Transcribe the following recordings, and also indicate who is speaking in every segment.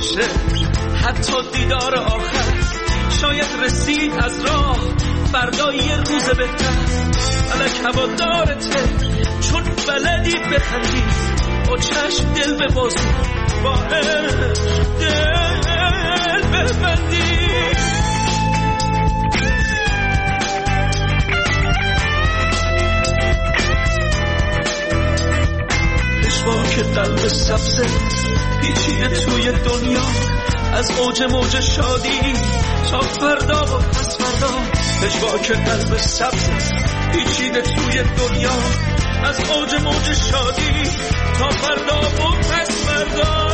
Speaker 1: باشه حتی دیدار آخر، شاید رسید از راه فردا یه روز بهتر. فلک هوادارته چون بلدی بخندی، با چشم دل ببازی، با عشق دل ببندی. پشواک قلب سبزه پیچیده توی دنیا، از اوج موج شادی تا فردا و پس فردا. پشواک قلب سبزه پیچیده توی دنیا، از اوج موج شادی تا فردا و پس فردا.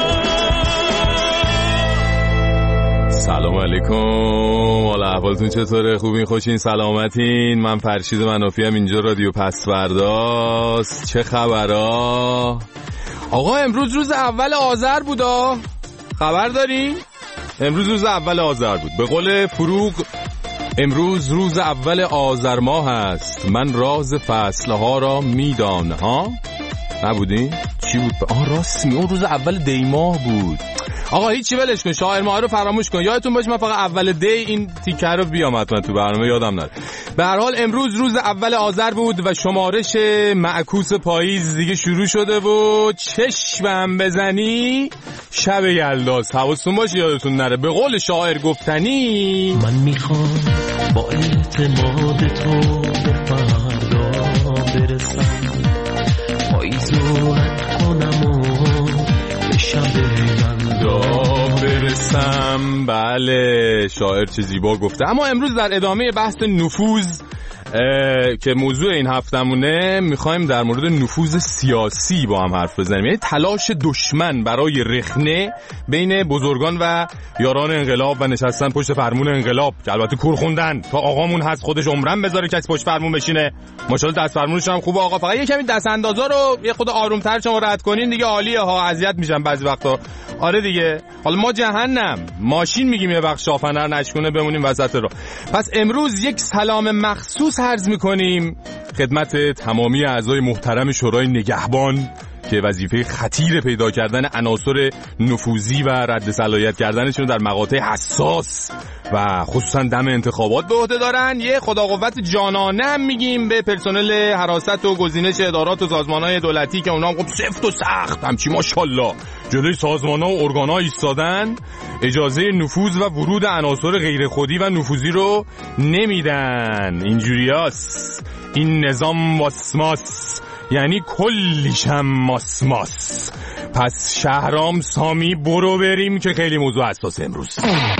Speaker 2: سلام علیکم، حالا احوالتون چطوره؟ خوبین؟ خوشین؟ سلامتین؟ من فرشید منافی ام، اینجا رادیو پس فرداست. چه خبرها؟ آقا امروز روز اول آذر بودا، خبر دارین؟ امروز روز اول آذر بود. به قول فروغ امروز روز اول آذر ماه هست، من راز فصلها را میدانم. ها؟ نبودین؟ چی بود؟ راست می، اون روز اول دی ماه بود. آقا هیچی ولش کن، شاعر ماه رو فراموش کن. یادتون باشه من فقط اول دی این تیکه رو بیام حتما تو برنامه، یادم نره. به هر حال امروز روز اول آذر بود و شمارش معکوس پاییز دیگه شروع شده و چشمم بزنی شب یلداست. حواستون باشه یادتون نره. به قول شاعر گفتنی
Speaker 3: من میخوام با اعتماد تو به فردا برسم، پاییزو رد کنم و به شب
Speaker 2: برسم. بله شاعر چه زیبا گفته. اما امروز در ادامه بحث نفوذ که موضوع این هفتمونه، میخوایم در مورد نفوذ سیاسی با هم حرف بزنیم. یعنی تلاش دشمن برای رخنه بین بزرگان و یاران انقلاب و نشستن پشت فرمون انقلاب، که البته کور خوندن تا آقامون هست خودش عمرن بذاره کسی پشت فرمون بشینه. ماشاءالله دست فرمونش هم خوبه آقا، فقط یه کمی دست اندازا رو یه خود آرومتر شما رد کنین دیگه عالیه ها. اذیت میشم بعضی وقتا. آره دیگه، حالا ما جهنم ماشین میگیم یه وقت شافنر نشکنه بمونیم وسط راه. پس امروز یک سلام مخصوص عرض میکنیم خدمت تمامی اعضای محترم شورای نگهبان که وظیفه خطیر پیدا کردن عناصر نفوذی و رد صلاحیت کردنشون در مقاطع حساس و خصوصا دم انتخابات به عهده دارن. یه خدا قوت جانانه هم میگیم به پرسنل حراست و گزینش ادارات و سازمانهای دولتی که اونا هم خب سفت و سخت همچی ماشاءالله جلوی سازمان‌ها و ارگان‌ها ایستادن، اجازه نفوذ و ورود عناصر غیر خودی و نفوذی رو نمیدن. اینجوریاست این نظام واسماس، یعنی کلیشم ماسماس. پس شهرام سامی برو بریم که خیلی موضوع حساس امروز.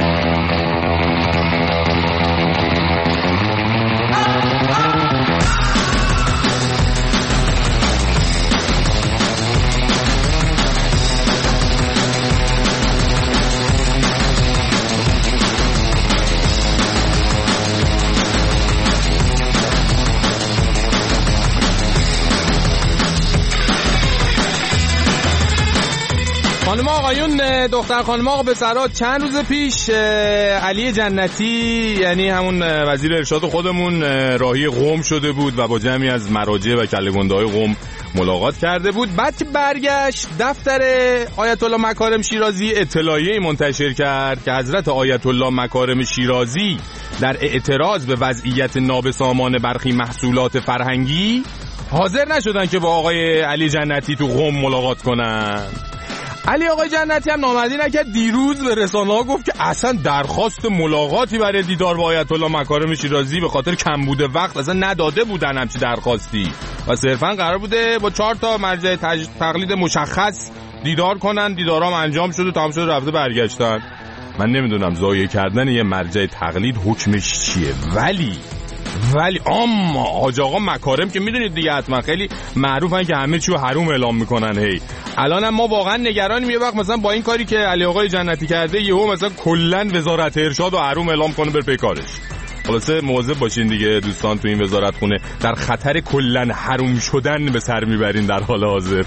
Speaker 2: خانم آقایون، دختر خانم آقا پسرات، چند روز پیش علی جنتی یعنی همون وزیر ارشاد خودمون راهی قم شده بود و با جمعی از مراجع و کله‌گنده‌های قم ملاقات کرده بود. بعد که برگشت دفتر آیت الله مکارم شیرازی اطلاعیه‌ای منتشر کرد که حضرت آیت الله مکارم شیرازی در اعتراض به وضعیت نابسامان برخی محصولات فرهنگی حاضر نشدن که با آقای علی جنتی تو قم ملاقات کنن. علی آقای جنتی هم نامردی نکرد، دیروز به رسانه‌ها گفت که اصلا درخواست ملاقاتی برای دیدار با آیت الله مکارم شیرازی به خاطر کمبود وقت اصلا نداده بودن همچی درخواستی و صرفا قرار بوده با 4 تا مرجع تقلید مشخص دیدار کنن. دیدارام انجام شده، تمام شده، رفته برگشتن. من نمیدونم ضایع کردن یه مرجع تقلید حکمش چیه، ولی اما حاج آقا مکارم که میدونید دیگه حتما خیلی معروفن که همه چیو حروم اعلام میکنن. هی الانم ما واقعا نگرانیم یه وقت مثلا با این کاری که علی آقای جنتی کرده یهو مثلا کلا وزارت ارشاد و حروم اعلام کنه بر پیکارش. خلاصه مواظب باشین دیگه دوستان، تو این وزارت خونه در خطر کلا حروم شدن به سر میبرین در حال حاضر.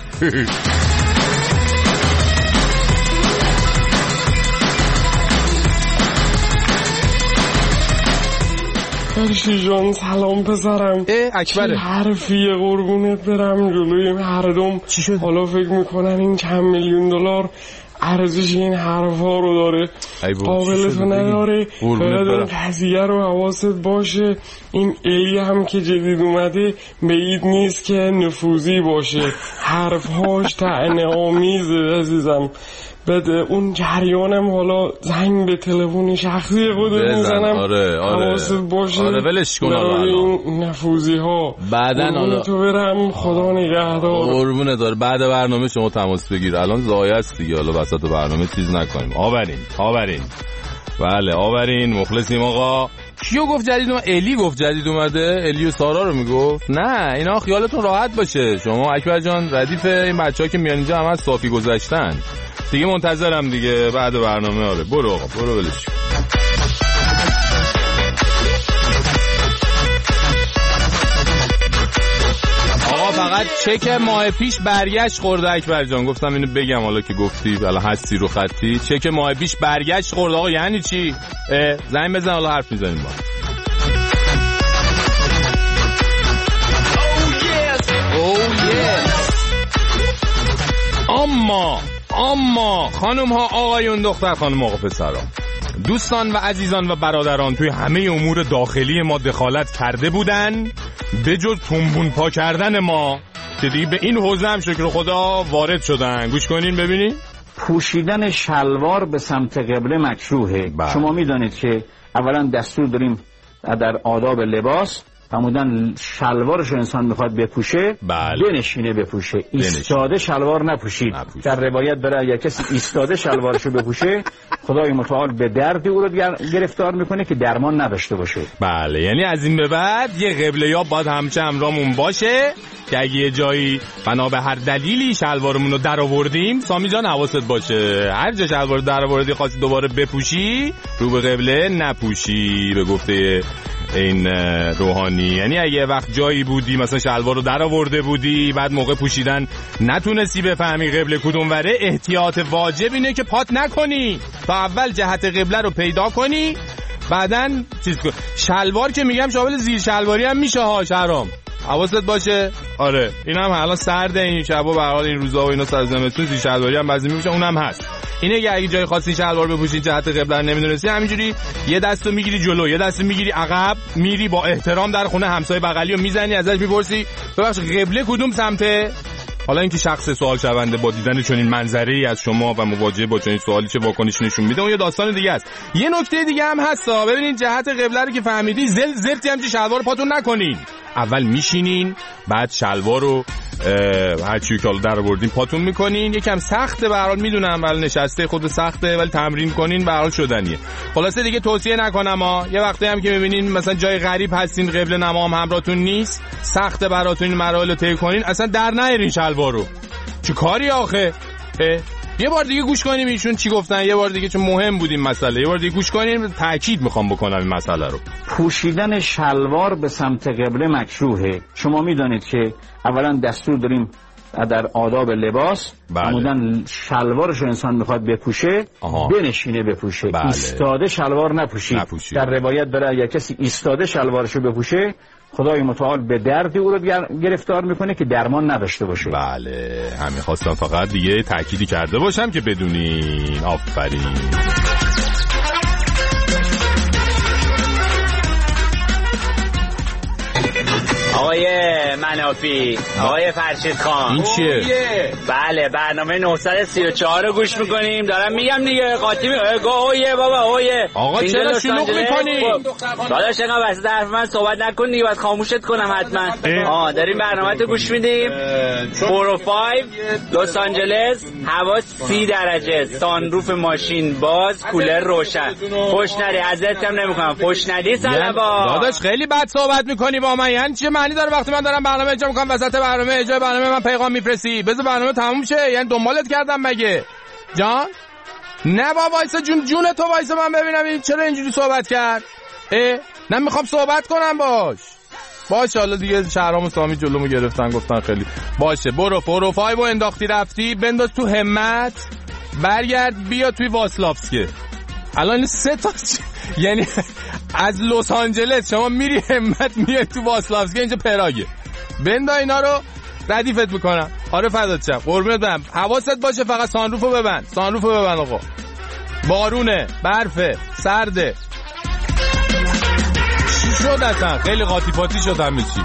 Speaker 4: فرشی جان سلام پسرم.
Speaker 2: اکبره
Speaker 4: حرفیه قربونت برم جلوی مردم.
Speaker 2: چی شد؟
Speaker 4: حالا فکر میکنن این چند میلیون دلار ارزش این حرفا رو داره، قابلت نداره. فقط اون قضیه رو حواست باشه، این الی هم که جدید اومده بعید نیست که نفوذی باشه، حرفهاش طعنه آمیزه عزیزم. بده اون جریانم حالا زنگ به تلفن شخصی خودت میزنم.
Speaker 2: آره
Speaker 4: حواست باشه.
Speaker 2: آره ولش کن
Speaker 4: این نفوذی ها
Speaker 2: بعدن حالا
Speaker 4: تو برم. خدا نگهدار.
Speaker 2: قربونه داره. بعد برنامه شما تماس بگیر، الان زایه است دیگه، حالا وسط برنامه چیز نکنیم. آورین بله آورین مخلصیم آقا. کیو گفت جدید اومده؟ الی گفت جدید اومده. الی و سارا رو میگفت. نه اینا خیالتون راحت باشه. شما اکبر جان ردیف این بچه‌ها که میان اینجا همه صافی گذاشتن دیگه. منتظرم دیگه بعد برنامه. آره برو آقا برو ولش. آقا فقط چک ماه پیش برگشت خورده اکبر جان، گفتم اینو بگم حالا که گفتی الان هستی رو خطی. چک ماه پیش برگشت خورده. آقا یعنی چی؟ زنگ بزن حالا حرف میزنیم با. اما خانم ها آقایون دختر خانم آقا پسران دوستان و عزیزان و برادران توی همه امور داخلی ما دخالت کرده بودن به جز تنبون پا کردن ما که دیگه به این حوزه هم شکر خدا وارد شدن. گوش کنین ببینین.
Speaker 5: پوشیدن شلوار به سمت قبله مکروهه. شما میدانید که اولا دستور داریم در آداب لباس فرمودن شلوارش انسان میخواد بپوشه بنشینه بپوشه، ایستاده شلوار نپوشید. در روایت داره اگر کسی ایستاده شلوارشو بپوشه خدای متعال به دردی او رو گرفتار میکنه که درمان نداشته باشه.
Speaker 2: بله یعنی از این به بعد یه قبله یا باید همچه همراهمون باشه که اگه یه جایی بنا به هر دلیلی شلوارمون رو در آوردیم سامی جان حواست باشه هر جا شلوار در آوردی خواستی دوباره بپوشی رو به قبله نپوشی به گفته این روحانی. یعنی اگه وقت جایی بودی مثلا شلوار رو در آورده بودی بعد موقع پوشیدن نتونستی بفهمی قبله کدوم وره، احتیاط واجب اینه که پات نکنی تا اول جهت قبله رو پیدا کنی بعدن چیز کن. شلوار که میگم شامل زیر شلواری هم میشه ها شهرام، حواست باشه. آره این هم حالا سرده این شبا به هر حال این روزا و اینا سر زمستون زیر شلواری هم بعضی میپوشن اونم هست. اینه اگه جای خاصی شلوار بپوشی جهت قبله نمیدونستی همینجوری یه دستو میگیری جلو یه دستو میگیری عقب میری با احترام در خونه همسایه بغلیو میزنی ازش میپرسی ببخش قبله کدوم سمته. حالا اینکه شخص سوال شونده با دیدن چنین منظره‌ای از شما و مواجهه با چنین سوالی چه واکنش نشون میده اون یه داستان دیگه است. یه نکته دیگه هم هستا ببینید جهت قبله رو که فهمیدی زرتی هم که شلوار پاتون نکنین. اول میشینین بعد شلوار رو هر چیزی که حالا در آوردین پاتون میکنین. یکم سخته به هر حال میدونم ولی نشسته خود سخته ولی تمرین کنین به هر حال شدنیه. خلاصه دیگه توصیه نکنم ها. یه وقتی هم که میبینین مثلا جای غریب هستین قبله نما هم همراهتون نیست سخته براتون این مراحل رو طی کنین اصلا در نیارین شلوار رو. چه کاری آخه؟ یه بار دیگه گوش کنیم ایشون چی گفتن یه بار دیگه چون مهم بود این مسئله یه بار دیگه گوش کنیم تاکید میخوام بکنم این مسئله رو.
Speaker 5: پوشیدن شلوار به سمت قبله مکروهه. شما میدانید که اولا دستور داریم در آداب لباس فرمودن شلوارش انسان میخواد بپوشه بنشینه بپوشه ایستاده شلوار نپوشید. در روایت داره اگر کسی ایستاده شلوارشو بپوشه خدای متعال به دردی او رو گرفتار میکنه که درمان نداشته باشه.
Speaker 2: بله همین خواستم فقط دیگه تأکیدی کرده باشم که بدونین. آفرین.
Speaker 6: آقای منافی آقای فرشید خان
Speaker 2: این چیه؟
Speaker 6: بله برنامه 934 رو گوش میکنیم دارم میگم دیگه قاطی اویه بابا اویه.
Speaker 2: آقا چرا شلوغ میکنی؟
Speaker 6: داداش اینقدر وسط حرف من صحبت نکن دیگه باید خاموشت کنم حتما. داریم برنامه رو گوش میدیم 405 لس آنجلس هوا 30 درجه سانروف ماشین باز کولر روشن خوش ندی ازتم نمیکنم خوش ندی سلام.
Speaker 2: داداش خیلی بد صحبت میکنی با من یعنی چه معنی داره وقتی من دارم برنامه اجرا میکنم وسط برنامه اجرا برنامه من پیغام میفرستی؟ بذار برنامه تموم شه. یعنی دنبالت کردم مگه جان؟ نه بابا وایسا جون تو وایسا من ببینم این چرا اینجوری صحبت کرد. نه میخوام صحبت کنم باشه حالا دیگه شهرام و سامی جلومو گرفتن گفتن خیلی باشه برو 405 انداختی رفتی بنداز تو همت برگرد بیا توی واسلافسکی. الان 3 تا یعنی از لس آنجلس شما میری همت میای تو واسلافسکی اینجا پراگه بندا اینا رو ردیفت میکنم. آره فدات شم قربونت برم. حواست باشه فقط سانروفو ببند آقا. بارونه، برفه، سرده. چی شد اصلا؟ خیلی قاطی پاتی شد همه چی.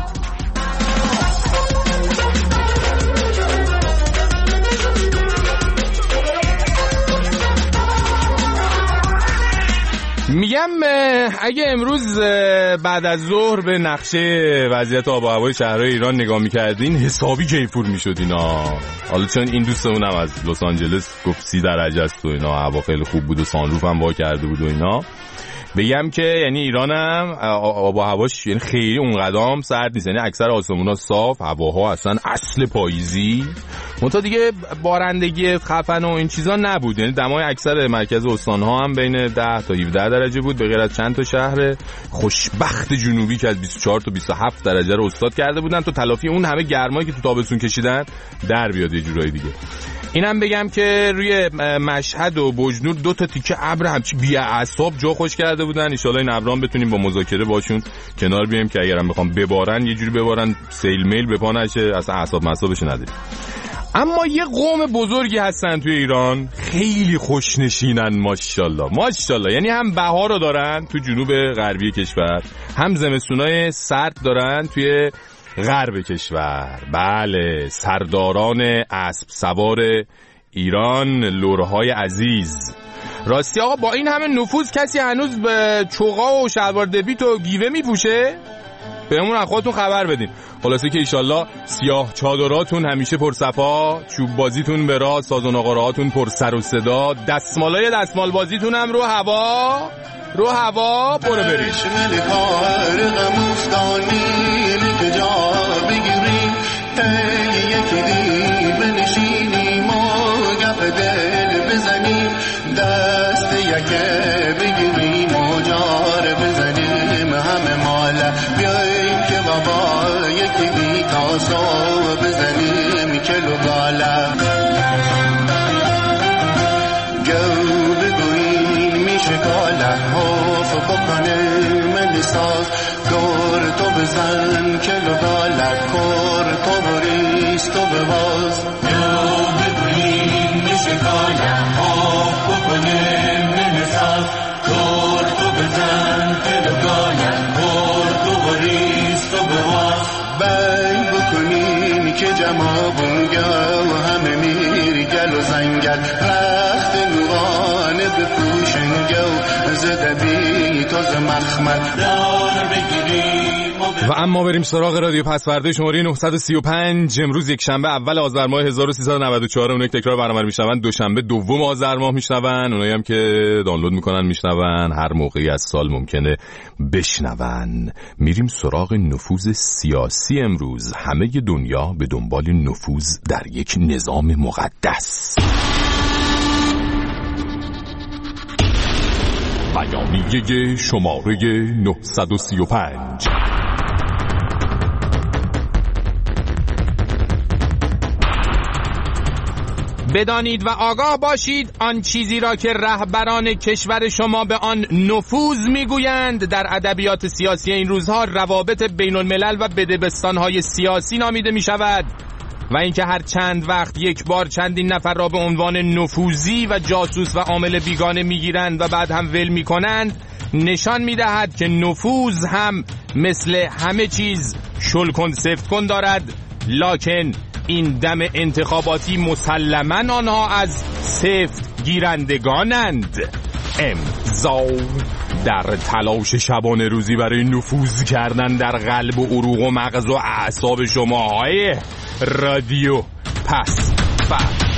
Speaker 2: میگم اگه امروز بعد از ظهر به نقشه وضعیت آب و هوای شهرهای ایران نگاه میکردین حسابی کیفور میشد اینا. حالا چون این دوستمون هم از لس آنجلس گفت 30 درجه است و اینا، هوا خیلی خوب بود و سانروف هم وا کرده بود و اینا. بگم که یعنی ایرانم آب و هواش یعنی خیلی اونقدام سرد نیست، یعنی اکثر آسمونا صاف، هواها اصلا اصل پاییزی. منتها دیگه بارندگی خفن و این چیزا نبود، یعنی دمای اکثر مرکز استان‌ها هم بین 10 تا 17 درجه بود، به غیر از چند تا شهر خوشبخت جنوبی که از 24 تا 27 درجه رو استاد کرده بودن تا تلافی اون همه گرمایی که تو تابستون کشیدن در بیاد یه جورایی دیگه. اینم بگم که روی مشهد و بجنور 2 تا تیکه ابر همچی بی اعصاب جا خوش کرده بودن. ان شاءالله این ابرام بتونیم با مذاکره باشون کنار بیایم که اگرم بخوام ببارن یه جوری ببارن سیل میل به پا نشه، اصلا اعصاب مصابش نداریم. اما یه قوم بزرگی هستن توی ایران، خیلی خوشنشینن ماشاءالله. یعنی هم بهار رو دارن تو جنوب غربی کشور، هم زمستونای سرد دارن توی غرب کشور. بله، سرداران اسب سوار ایران، لورهای عزیز. راستی آقا با این همه نفوذ کسی هنوز به چوغا و شلوار دبیت و گیوه میپوشه؟ بهمون از خودتون خبر بدین. خلاصه که ایشالله سیاه چادراتون همیشه پرصفا، چوب بازیتون به راه، ساز و ناقارهاتون پر سر و صدا، دستمالای دستمال بازیتون هم رو هوا برو برید.
Speaker 7: دست یکه بگیریم و جار بزنیم همه ماله، بیاییم که بابا یکی بی تاسو بزنیم کلو باله. جو بگوییم میشه کاله حاف بکنه من ساز، کار تو بزن کلو باله، کار تو بریز تو بواز. جو بگوییم میشه کاله حاف بکنه من ساز، کار تو بزن کلو باله، کار تو بریز تو بواز. بنگ بکنیم که جمابونگه و همه میری گل و زنگل، رخت نورانه بپوشنگه و زده بی تاز مخمل دار بگیریم.
Speaker 2: و اما بریم سراغ رادیو پسورده شماره 935. امروز یک شنبه اول آذر ماه 1394. اونایی که تکرار برنامه رو میشنون دوشنبه دوم آذر ماه میشنون، اونایی هم که دانلود میکنن میشنون، هر موقعی از سال ممکنه بشنون. میریم سراغ نفوذ سیاسی امروز. همه دنیا به دنبال نفوذ در یک نظام مقدس. بیانیه شماره 935. بدانید و آگاه باشید آن چیزی را که رهبران کشور شما به آن نفوذ میگویند در ادبیات سیاسی این روزها روابط بین الملل و بدبستان‌های سیاسی نامیده می شود و اینکه هر چند وقت یک بار چندین نفر را به عنوان نفوذی و جاسوس و عامل بیگانه میگیرند و بعد هم ول میکنند نشان میدهد که نفوذ هم مثل همه چیز شل کن سفت کن دارد، لکن این دم انتخاباتی مسلماً آنها از سفت گیرندگانند. امضا در تلاش شبانه روزی برای نفوذ کردن در قلب و عروق و مغز و اعصاب شماهای رادیو پسورده.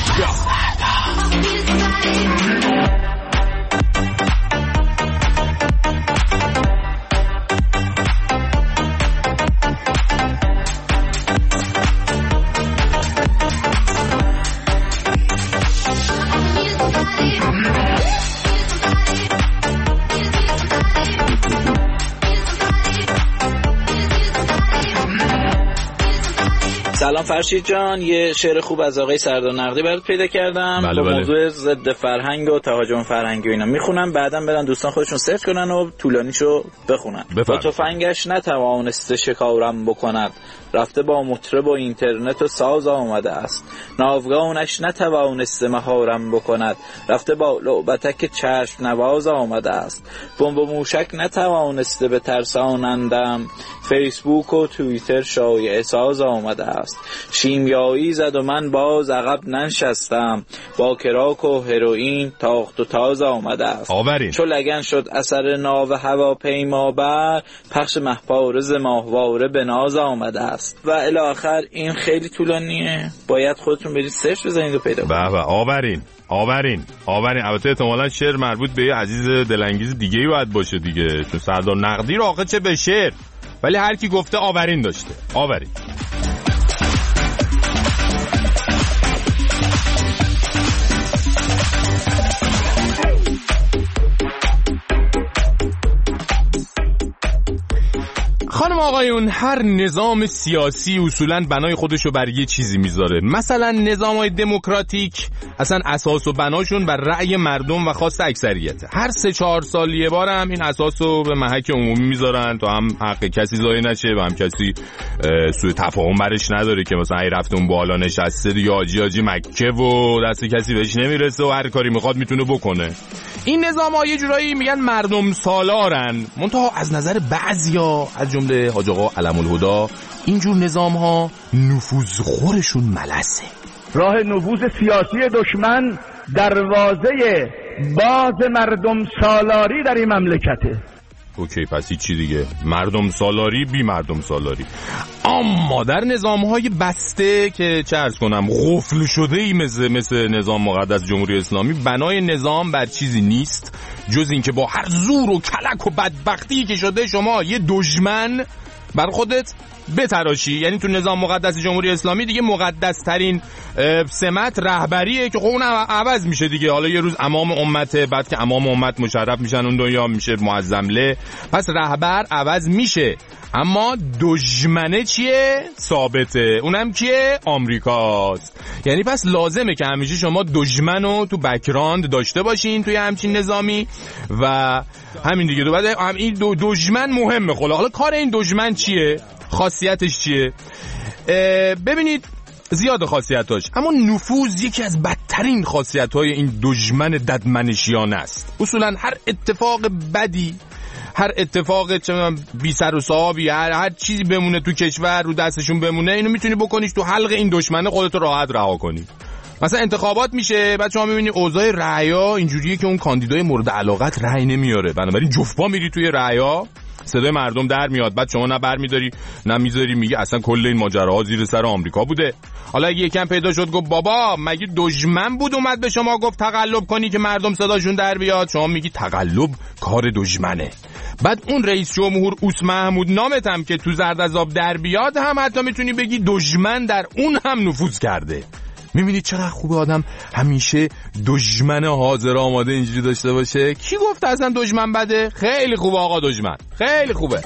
Speaker 6: سلام فرشید جان، یه شعر خوب از آقای سردار نقدی برات پیدا کردم.
Speaker 2: بله
Speaker 6: با موضوع ضد فرهنگ و تهاجم فرهنگی و اینا میخونم، بعداً برن دوستان خودشون سرچ کنن و طولانیشو بخونن. با تفنگش نتوانسته شکارم بکند، رفته با مطرب و اینترنت و ساز آمده است. ناوگانش نتوانسته مهارم بکند، رفته با لعبتک چشم نواز آمده است. بمب و موشک نتوانسته به ترسانندم، فیسبوک و توییتر شایعه ساز آمده است. شیمیایی زد و من باز عقب ننشستم، با کراک و هروئین تاخت و تاز آمده است. چو لگن شد اثر ناو هواپیما بر، پخش مهپارز ماهواره به ناز آمده است. و الی آخر. این خیلی طولانیه، باید خودتون برید سرچ بزنید و پیدا کنید.
Speaker 2: آورین البته احتمالاً شعر مربوط به یه عزیز دلانگیز دیگه‌ای باید باشه دیگه، چون سردار نقدی رو آخه چه به شعر، ولی هر کی گفته آورین داشته. آورین. خانم آقایون، هر نظام سیاسی اصولاً بنای خودشو بر یه چیزی میذاره. مثلا نظام‌های دموکراتیک اصلا اساس و بناشون بر رأی مردم و خواست اکثریته. هر 3-4 سال یه بار هم این اساسو به محک عمومی میذارن تا هم حق کسی ضایع نشه و هم کسی سوء تفاهم برش نداره که مثلا ای رفته اون بالا نشسته دیگه حاجی مکه و دست کسی بهش نمیرسه و هر کاری میخواد میتونه بکنه. این نظام‌ها یه جورایی میگن مردم سالارن، منتها از نظر بعضیا از جمله حاج آقا علم الهدا اینجور نظام‌ها نفوذخورشون ملسه.
Speaker 8: راه نفوذ سیاسی دشمن دروازه باز مردم سالاری در این مملکته.
Speaker 2: اوکی، پس چی دیگه؟ مردم سالاری بی مردم سالاری. اما در نظام‌های بسته که چه عرض کنم قفل شده‌ای مثل نظام مقدس جمهوری اسلامی، بنای نظام بر چیزی نیست جز این که با هر زور و کلک و بدبختی که شده شما یه دشمن بر خودت بتراشی. یعنی تو نظام مقدس جمهوری اسلامی دیگه مقدس ترین سمت رهبریه که خب اون عوض میشه دیگه. حالا یه روز امام امته، بعد که امام امت مشرف میشن اون دنیا میشه معظمله، پس رهبر عوض میشه، اما دشمنه چیه؟ ثابته. اونم کیه؟ آمریکاست. یعنی پس لازمه که همیشه شما دشمنو تو بک‌گراند داشته باشین توی همچین نظامی و همین دیگه. بعد هم این دشمن مهمه. حالا کار این دشمن چیه؟ خاصیتش چیه؟ ببینید زیاد خاصیتاش، اما نفوذ یکی از بدترین خاصیت‌های این دشمن ددمنشیانه است. اصولا هر اتفاق بدی، هر اتفاق بی سر و صاحبی، هر چیزی بمونه تو کشور رو دستشون بمونه، اینو میتونی بکنیش تو حلق این دشمنه خودت راحت رها کنی. مثلا انتخابات میشه، بعد شما میبینی اوضاع رأیا اینجوریه که اون کاندیدای مورد علاقت رأی نمیاره، بنابراین جفت میری توی رأیا، صدای مردم در میاد، بعد شما نه برمیداری نه میذاری، میگه اصلا کل این ماجراها زیر سر آمریکا بوده. حالا اگه یکم پیدا شد گفت بابا مگه دشمن بود اومد به شما گفت تقلب کنی که مردم صداشون در بیاد، شما میگی تقلب کار دشمنه. بعد اون رئیس جمهور اوس محمود نامت هم که تو زرد از آب در بیاد هم حتی میتونی بگی دشمن در اون هم نفوذ کرده. میبینید چقدر خوبه آدم همیشه دشمن حاضر آماده اینجوری داشته باشه. کی گفت اصلا دشمن بده؟ خیلی خوبه آقا، دشمن خیلی خوبه.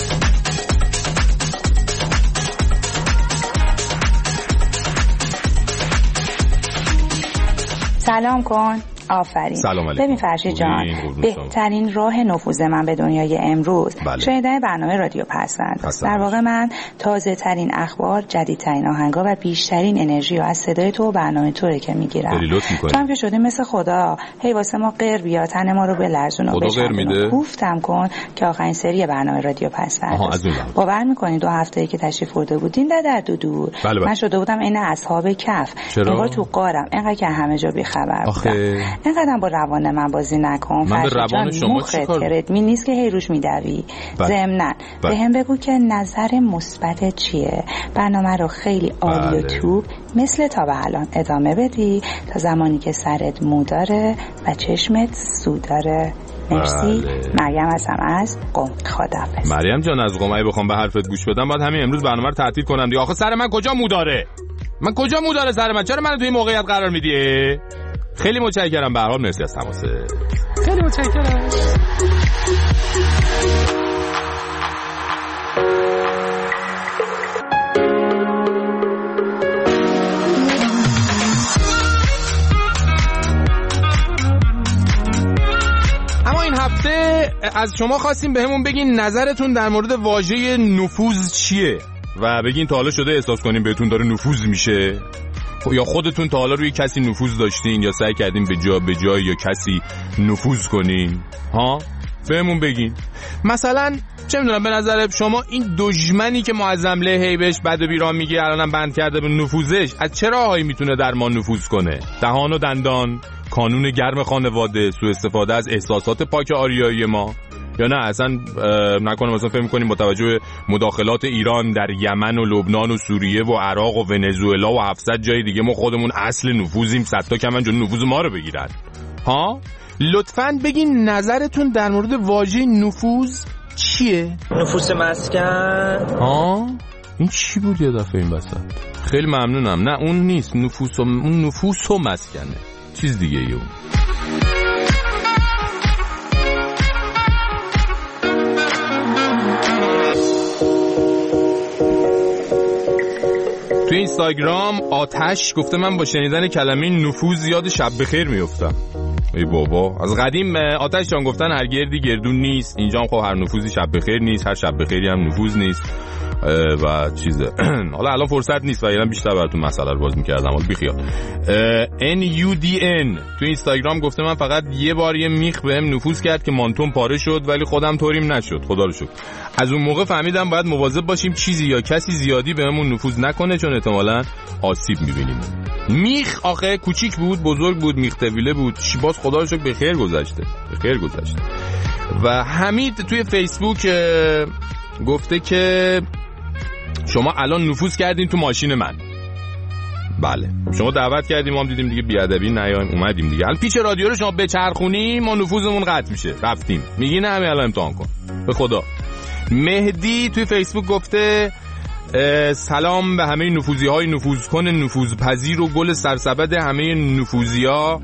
Speaker 9: سلام کن. آفرین.
Speaker 2: سلام علیکم.
Speaker 9: ببین فرشید جان، بهترین راه نفوذ من به دنیای امروز شنیدن برنامه رادیو پسوند است. در واقع من تازه ترین اخبار، جدیدترین آهنگا و بیشترین انرژی رو از صدای تو و برنامه توئه که میگیرم. تو هم که شده مثل خدا، هی واسه ما غیر بیا، تن ما رو بلرزون و بشکنون. گفتم کن که آخرین سری برنامه رادیو پسوند است. باور می‌کنی 2 هفته که تشریف برده بودیم در دور من شده بودم عین اصحاب کف، انگار تو غارم، اینقدر که همه جا بی‌خبر بودم. اینقدر با روان من بازی نکن.
Speaker 2: من به روان شما چیکار؟
Speaker 9: می نیست که هی روش میدوی. ضمناً بهم بگو که نظر مثبت چیه؟ برنامه رو خیلی عالی و توپ مثل تا به الان ادامه بدی تا زمانی که سرت مو داره و چشمت سو داره. مرسی. مریم هستم از قم. خداحافظ.
Speaker 2: مریم جان از قم. اگه بخوام به حرفت گوش بدم بعد همین امروز برنامه رو تعطیل کنم دیگه. آخه سر من کجا مو داره؟ من کجا مو داره سر من؟ چرا منو توی موقعیت قرار میدی؟ خیلی متشکرم. به هر حال مرسی از تماسه. خیلی متشکرم. اما این هفته از شما خواستیم بهمون بگین نظرتون در مورد واژه نفوذ چیه؟ و بگین تا حالا شده احساس کنین بهتون داره نفوذ میشه؟ یا خودتون تا حالا روی کسی نفوذ داشتین یا سعی کردین به جای یا کسی نفوذ کنین؟ ها؟ بهمون بگین. مثلا چه میدونم به نظر شما این دشمنی که معظم له هی بهش بد و بیراه میگه الانم بند کرده به نفوذش، از چه راهایی میتونه در ما نفوذ کنه؟ دهان و دندان، کانون گرم خانواده، سوء استفاده از احساسات پاک آریایی ما، یا نه اصلا نکنه مثلا فکر می‌کنیم با توجه به مداخلات ایران در یمن و لبنان و سوریه و عراق و ونزوئلا و 700 جای دیگه ما خودمون اصل نفوذیم، 100 تا کمن جلوی نفوذ ما رو بگیرن؟ ها؟ لطفاً بگین نظرتون در مورد واژه نفوذ چیه؟
Speaker 6: نفوذ مسکن.
Speaker 2: ها؟ این چی بود یه دفعه این وسط؟ خیلی ممنونم. نه اون نیست، اون نفوذ و مسکنه چیز دیگه ای. اون تو اینستاگرام آتش گفته من با شنیدن کلمه نفوذ یاد شب بخیر میافتم. ای بابا، از قدیم آتش جان گفتن هر گردی گردون نیست، اینجا هم خب هر نفوذی شب بخیر نیست، هر شب بخیری هم نفوذ نیست و چیزه. حالا الان فرصت نیست و ایران بیشتر براتون مسئله رو باز می‌کردم، حالا بیخیال. NUDN تو اینستاگرام گفته من فقط یه بار یه میخ بهم نفوذ کرد که مانتون پاره شد ولی خودم طوریم نشد، خدا رو شکر. از اون موقع فهمیدم باید مواظب باشیم چیزی یا کسی زیادی بهمون نفوذ نکنه چون احتمالاً آسیب می‌بینیم. میخ آخه کوچیک بود، بزرگ بود، میخ طویله بود، باز خدا رو شکر به خیر گذشته. و حمید توی فیسبوک گفته که شما الان نفوذ کردین تو ماشین من. بله، شما دعوت کردیم، ما هم دیدیم دیگه بیادبی نیایم اومدیم دیگه. الان پیچ رادیو رو شما بچرخونی ما نفوذمون قطع میشه، رفتیم. میگی نه همین الان امتحان کن به خدا. مهدی توی فیسبوک گفته سلام به همه نفوذی‌های نفوذ کن، نفوذ پذیر و گل سرسبد همه نفوذی‌ها،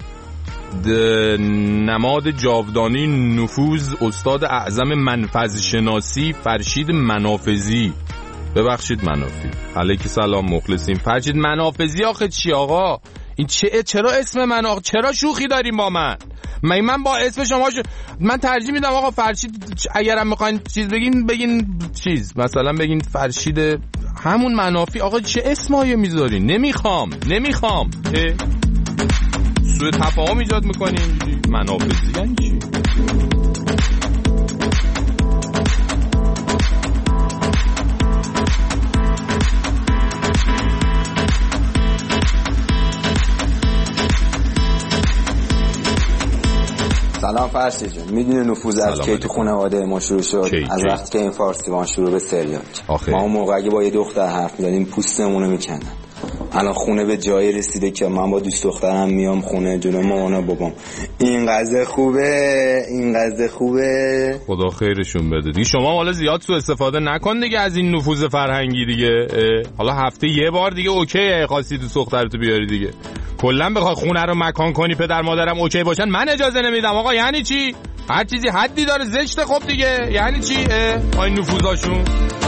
Speaker 2: نماد جاودانی نفوذ، استاد اعظم منفذ شناسی فرشید منافذی. ببخشید منافی، علیک سلام مخلصیم. فرشید منافذی آخه چی آقا؟ این چرا اسم من آقا؟ چرا شوخی داریم با من با اسم شما من ترجیح میدم آقا فرشید. اگرم میخواین چیز بگین چیز، مثلا بگین فرشید همون منافی. آقا چه اسمایی میذارین؟ نمیخوام سوء تفاهم ایجاد میکنین. منافذی یعنی چی؟
Speaker 10: سلام فرشید جون، میدونی نفوذ از کی تو خانواده ما شروع شد؟ از وقتی که این فارسیوان شروع به سریال. ما اون موقع اگه با یه دختر حرف می‌زدیم پوستمون رو میکندن. الان خونه به جایی رسیده که من با دوست دخترم میام خونه جلوی مامان و بابام، این قضیه خوبه.
Speaker 2: خدا خیرشون بده دیگه. شما حالا زیاد سوء استفاده نکن دیگه از این نفوذ فرهنگی دیگه. حالا هفته یه بار دیگه اوکیه، خاصی دوست دخترتو بیاری دیگه. کلا بخوای خونه رو مکان کنی پدر مادرم اوکی باشن من اجازه نمیدم آقا. یعنی چی؟ هر چیزی حدی داره، زشته. خب دیگه یعنی چی این نفوذاشون؟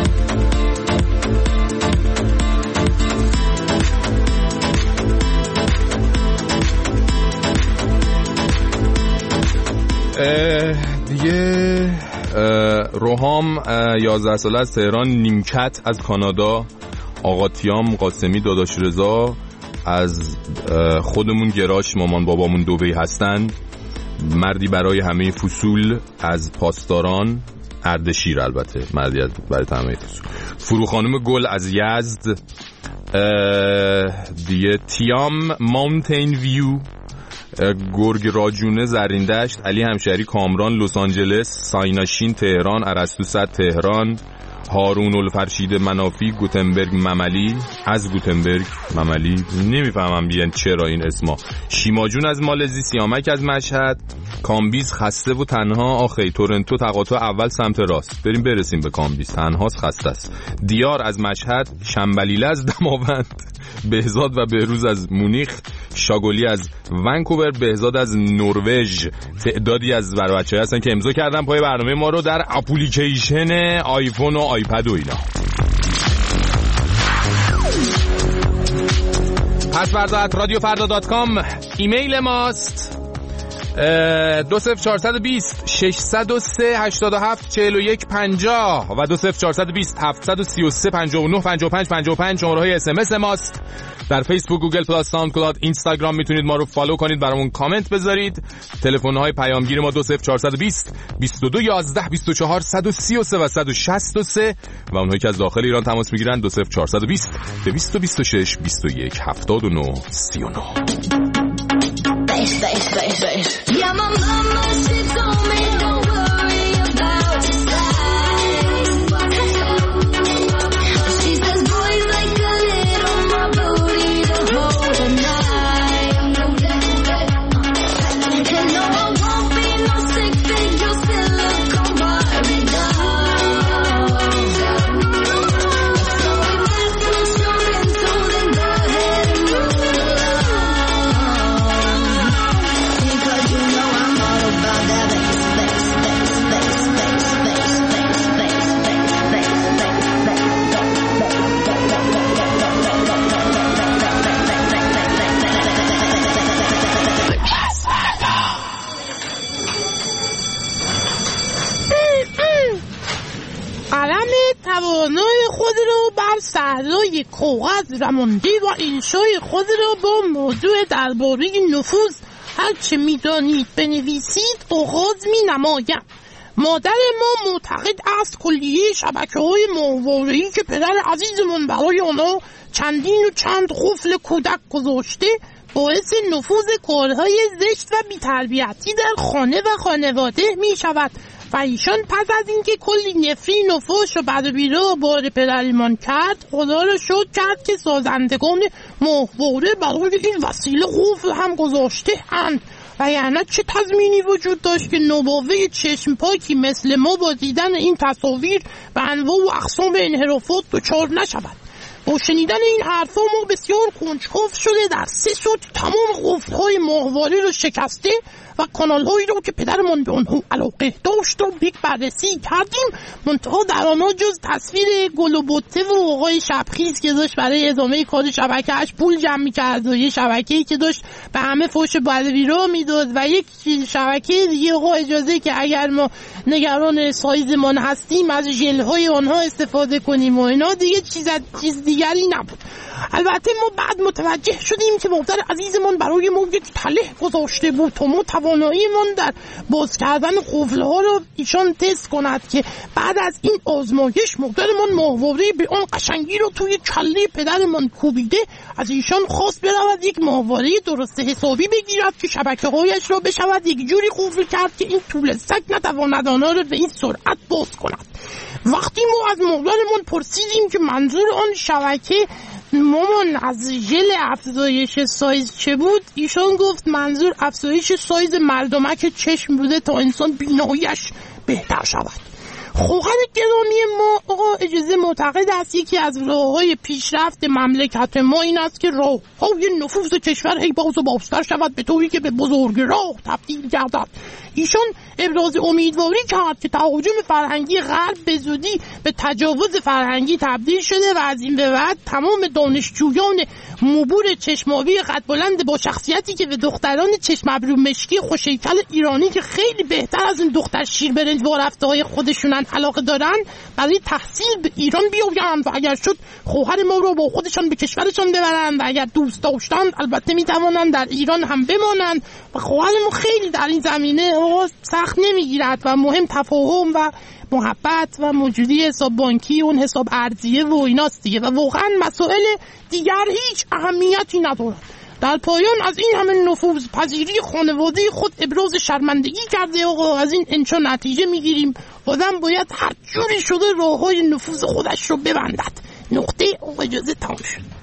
Speaker 2: دیگه روحام 11 ساله از تهران، نیمکت از کانادا، آقا تیام قاسمی داداش رضا از خودمون گراش، مامان بابامون دبی هستن، مردی برای همه فصول از پاسداران، اردشیر البته مردی برای همه فصول، فرو خانم گل از یزد، دیگه تیام ماونتین ویو، گرگ راجونه زریندشت، علی همشری کامران لس آنجلس، سایناشین تهران، ارسطو صد تهران، هارون الفرشید منافی گوتنبرگ مملی از گوتنبرگ مملی، نمیفهمم بیان چرا این اسما، شیماجون از مالزی، سیامک از مشهد، کامبیز خسته و تنها، آخی تورنتو تقاطع اول سمت راست، بریم برسیم به کامبیز، تنهاست خسته است، دیار از مشهد، شنبلیله از دماوند، بهزاد و بهروز از مونیخ، شاگلی از ونکوور، بهزاد از نروژ. تعدادی از بچه‌ها هستن که امضا کردن پای برنامه ما رو در اپلیکیشن آیفون و آیپد و اینا. پسوردا@radiofarda.com ایمیل ماست. 20420 603 87 41 50 و 20420 733 59 55 55 شماره‌های SMS ماست. در فیسبوک، گوگل پلاس، ساوندکلاود، اینستاگرام میتونید ما رو فالو کنید، برامون کامنت بذارید. تلفن‌های پیامگیر ما 20420 22 11 24 133 و 163 و اونهایی که از داخل ایران تماس میگیرن 20420 226 21 79 39.
Speaker 11: Yeah, my mama, she told me don't worry about your size. She says boys like a little more booty to hold the night. And no, I won't be no sick figure silicone Barbie doll. So if that's what you're into, then go ahead and move
Speaker 12: توانای خود را بر صحرای کاغذ رمانده و انشای خود را با موضوع درباره نفوذ هرچه میدانید بنویسید آغاز می نمایم. مادر ما معتقد است کلیه شبکه‌های ماهواره‌ای که پدر عزیزمون برای آنها چندین و چند قفل کودک گذاشته باعث نفوذ کارهای زشت و بی‌تربیتی در خانه و خانواده می شود و ایشان پس از اینکه کلی نفرین و فحش و بد و بیرا بار پدرمان کرد، خدا را شکر کرد که سازندگان ماهواره برای این وسیله قفل هم گذاشته اند و یعنی چه تضمینی وجود داشت که نوباوه چشم پاکی مثل ما با دیدن این تصاویر و انواع و اقسام انحرافات دچار نشود. با شنیدن این حرفا ما بسیار کنجکاو شده در 3 سوت تمام قفل‌های ماهواره رو شکسته و کانال‌هایی رو که پدرمان به آنها علاقه داشت رو بیک بررسی کردیم. منتها در آنها جز تصویر گل و بته و آقای شبخیز که داشت برای ادامه کار شبکه‌اش پول جمع می‌کرد و یه شبکه‌ای که داشت به همه فحش بدوی رو میداد و یک شبکه دیگه آقا اجازه که اگر ما نگران سایزمان هستیم از ژل‌های آنها استفاده کنیم و اینا دیگه چیز دیگری نبود. البته ما بعد متوجه شدیم که مادر عزیزمان برای ما یک تله گذاشته بود تا ما تواناییمان در باز کردن قفل‌ها را ایشان تست کند که بعد از این آزمایش مادرمان ماهواره به آن قشنگی رو توی کله پدرمان کوبیده از ایشان خواست برود یک ماهواره درست حسابی بگیرد که شبکه‌هایش را بشود یک جوری قفل کرد که این طول سگ نتواند آنها را به این سرعت باز کند. وقتی ما از مادرمان پرسیدیم که منظور آن شبکه مامان از ژل افزایش سایز چه بود، ایشان گفت منظور افزایش سایز مردمک چشم بوده تا انسان بیناییش بهتر شود. خواهر گرامی ما آقا اجازه معتقد است یکی از راه‌های پیشرفت مملکت ما این است که راه‌های نفوذ کشور هی باز و بازتر شود به طوری که به بزرگ راه تبدیل گردد. ایشان ابراز امیدواری کرد که تهاجم فرهنگی غرب به زودی به تجاوز فرهنگی تبدیل شده و از این به بعد تمام دانشجویان مبور چشمابی قد بلند با شخصیتی که به دختران چشم ابرو مشکی خوش‌هیکل ایرانی که خیلی بهتر از این دختر شیر برنج وارفته‌های خودشونن علاقه دارن برای تحصیل به ایران بیایند و اگر شد خواهر ما رو با خودشان به کشورشان ببرند و اگر دوست داشتند البته میتوانند در ایران هم بمانند و خواهر ما خیلی در این زمینه سخت نمیگیرد و مهم تفاهم و محبت و موجودی حساب بانکی اون حساب ارزیه و ایناست دیگه و واقعا مسائل دیگر هیچ اهمیتی ندارد. در پایان از این همه نفوذ پذیری خانواده خود ابراز شرمندگی کرده آقا از این انشا نتیجه میگیریم آدم باید هر جوری شده راههای نفوذ خودش رو ببندد. نقطه آقا اجازه تمام شد.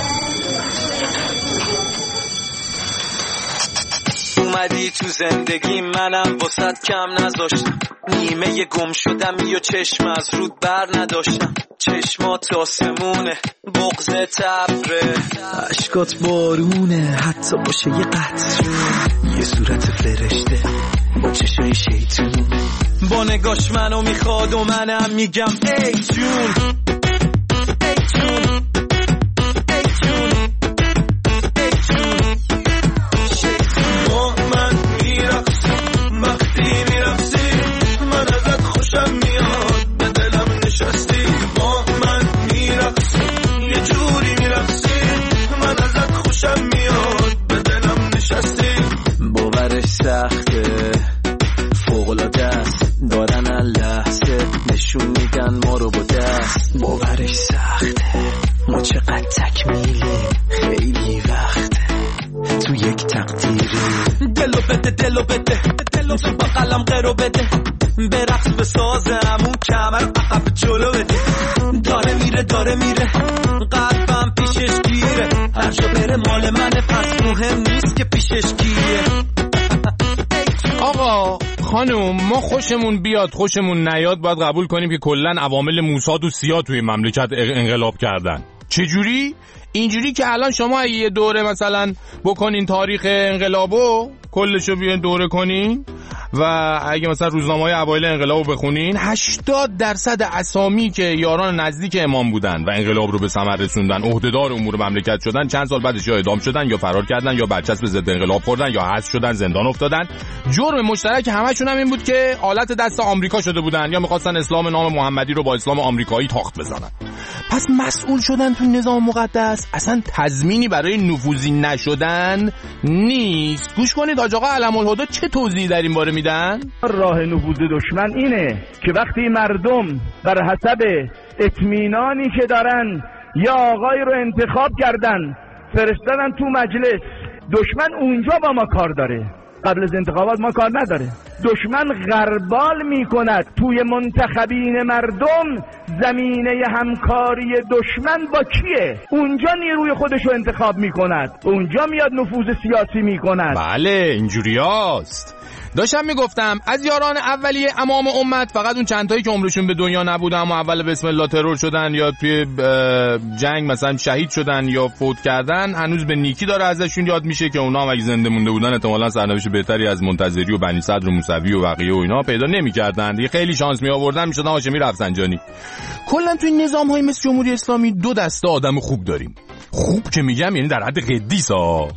Speaker 1: اومدی تو زندگی منم واسط کم نذاشتم نیمه گم شدم یا چشم از رود بر نداشتم چشمات آسمونه بغض تبره
Speaker 13: عشقات بارونه حتی باشه یه قطره یه صورت فرشته با چشای شیطون
Speaker 1: با نگاش منو میخواد و منم میگم ای جون ای جون ای جون ای جون با من میرفت دلو بده دلو بده دلو با قلم قرو بده برقص به سازمون کمر عقب جلو بده داره میره قلبم پیشش گیره هر جا بره مال منه پس مهم نیست که پیشش گیره.
Speaker 2: آقا خانم ما خوشمون بیاد خوشمون نیاد باید قبول کنیم که کلن عوامل موساد و سیاه توی مملکت انقلاب کردن. چجوری؟ اینجوری که الان شما یه دوره مثلا بکنین تاریخ انقلابو کلشو بیان دوره کنین و اگه مثلا روزنامه‌های اوایل انقلابو بخونین 80% اسامی که یاران نزدیک امام بودن و انقلاب رو به ثمر رسوندن عهدهدار امور مملکت شدن چند سال بعدش یا اعدام شدن یا فرار کردن یا برچسب ضد انقلاب خوردن یا حبس شدن زندان افتادن. جرم مشترک همشون هم این بود که آلت دست آمریکا شده بودن یا می‌خواستن اسلام نام محمدی رو با اسلام آمریکایی تاخت بزنن. پس مسئول شدن تو نظام مقدس اصلا تضمینی برای نفوذی نشدن نیست. گوش کنید حاج آقا علم‌الهدی چه توضیحی در این باره میدن؟
Speaker 8: راه نفوذ دشمن اینه که وقتی مردم بر حسب اطمینانی که دارن یا آقای رو انتخاب کردن فرستادن تو مجلس، دشمن اونجا با ما کار داره، قبل از انتخابات ما کار نداره. دشمن غربال میکند توی منتخبین مردم زمینه همکاری دشمن با کیه؟ اونجا نیروی خودشو انتخاب میکند، اونجا میاد نفوذ سیاسی میکند.
Speaker 2: بله اینجوری هست. داشتم میگفتم از یاران اولیه امام امت فقط اون چند تایی که عمرشون به دنیا نبودن اما اول بسم الله ترور شدن یا توی جنگ مثلا شهید شدن یا فوت کردن هنوز به نیکی داره ازشون یاد میشه که اونا هم اگه زنده مونده بودن احتمالاً سرنوشت بهتری از منتظری و بنی صدر و موسوی و بقیه و اینا پیدا نمی‌کردن دیگه. خیلی شانس می آوردن میشدن هاشمی رفسنجانی. کلا توی نظام‌های مثل جمهوری اسلامی دو دسته آدم خوب داریم. خوب که میگم یعنی در حد قدیسا.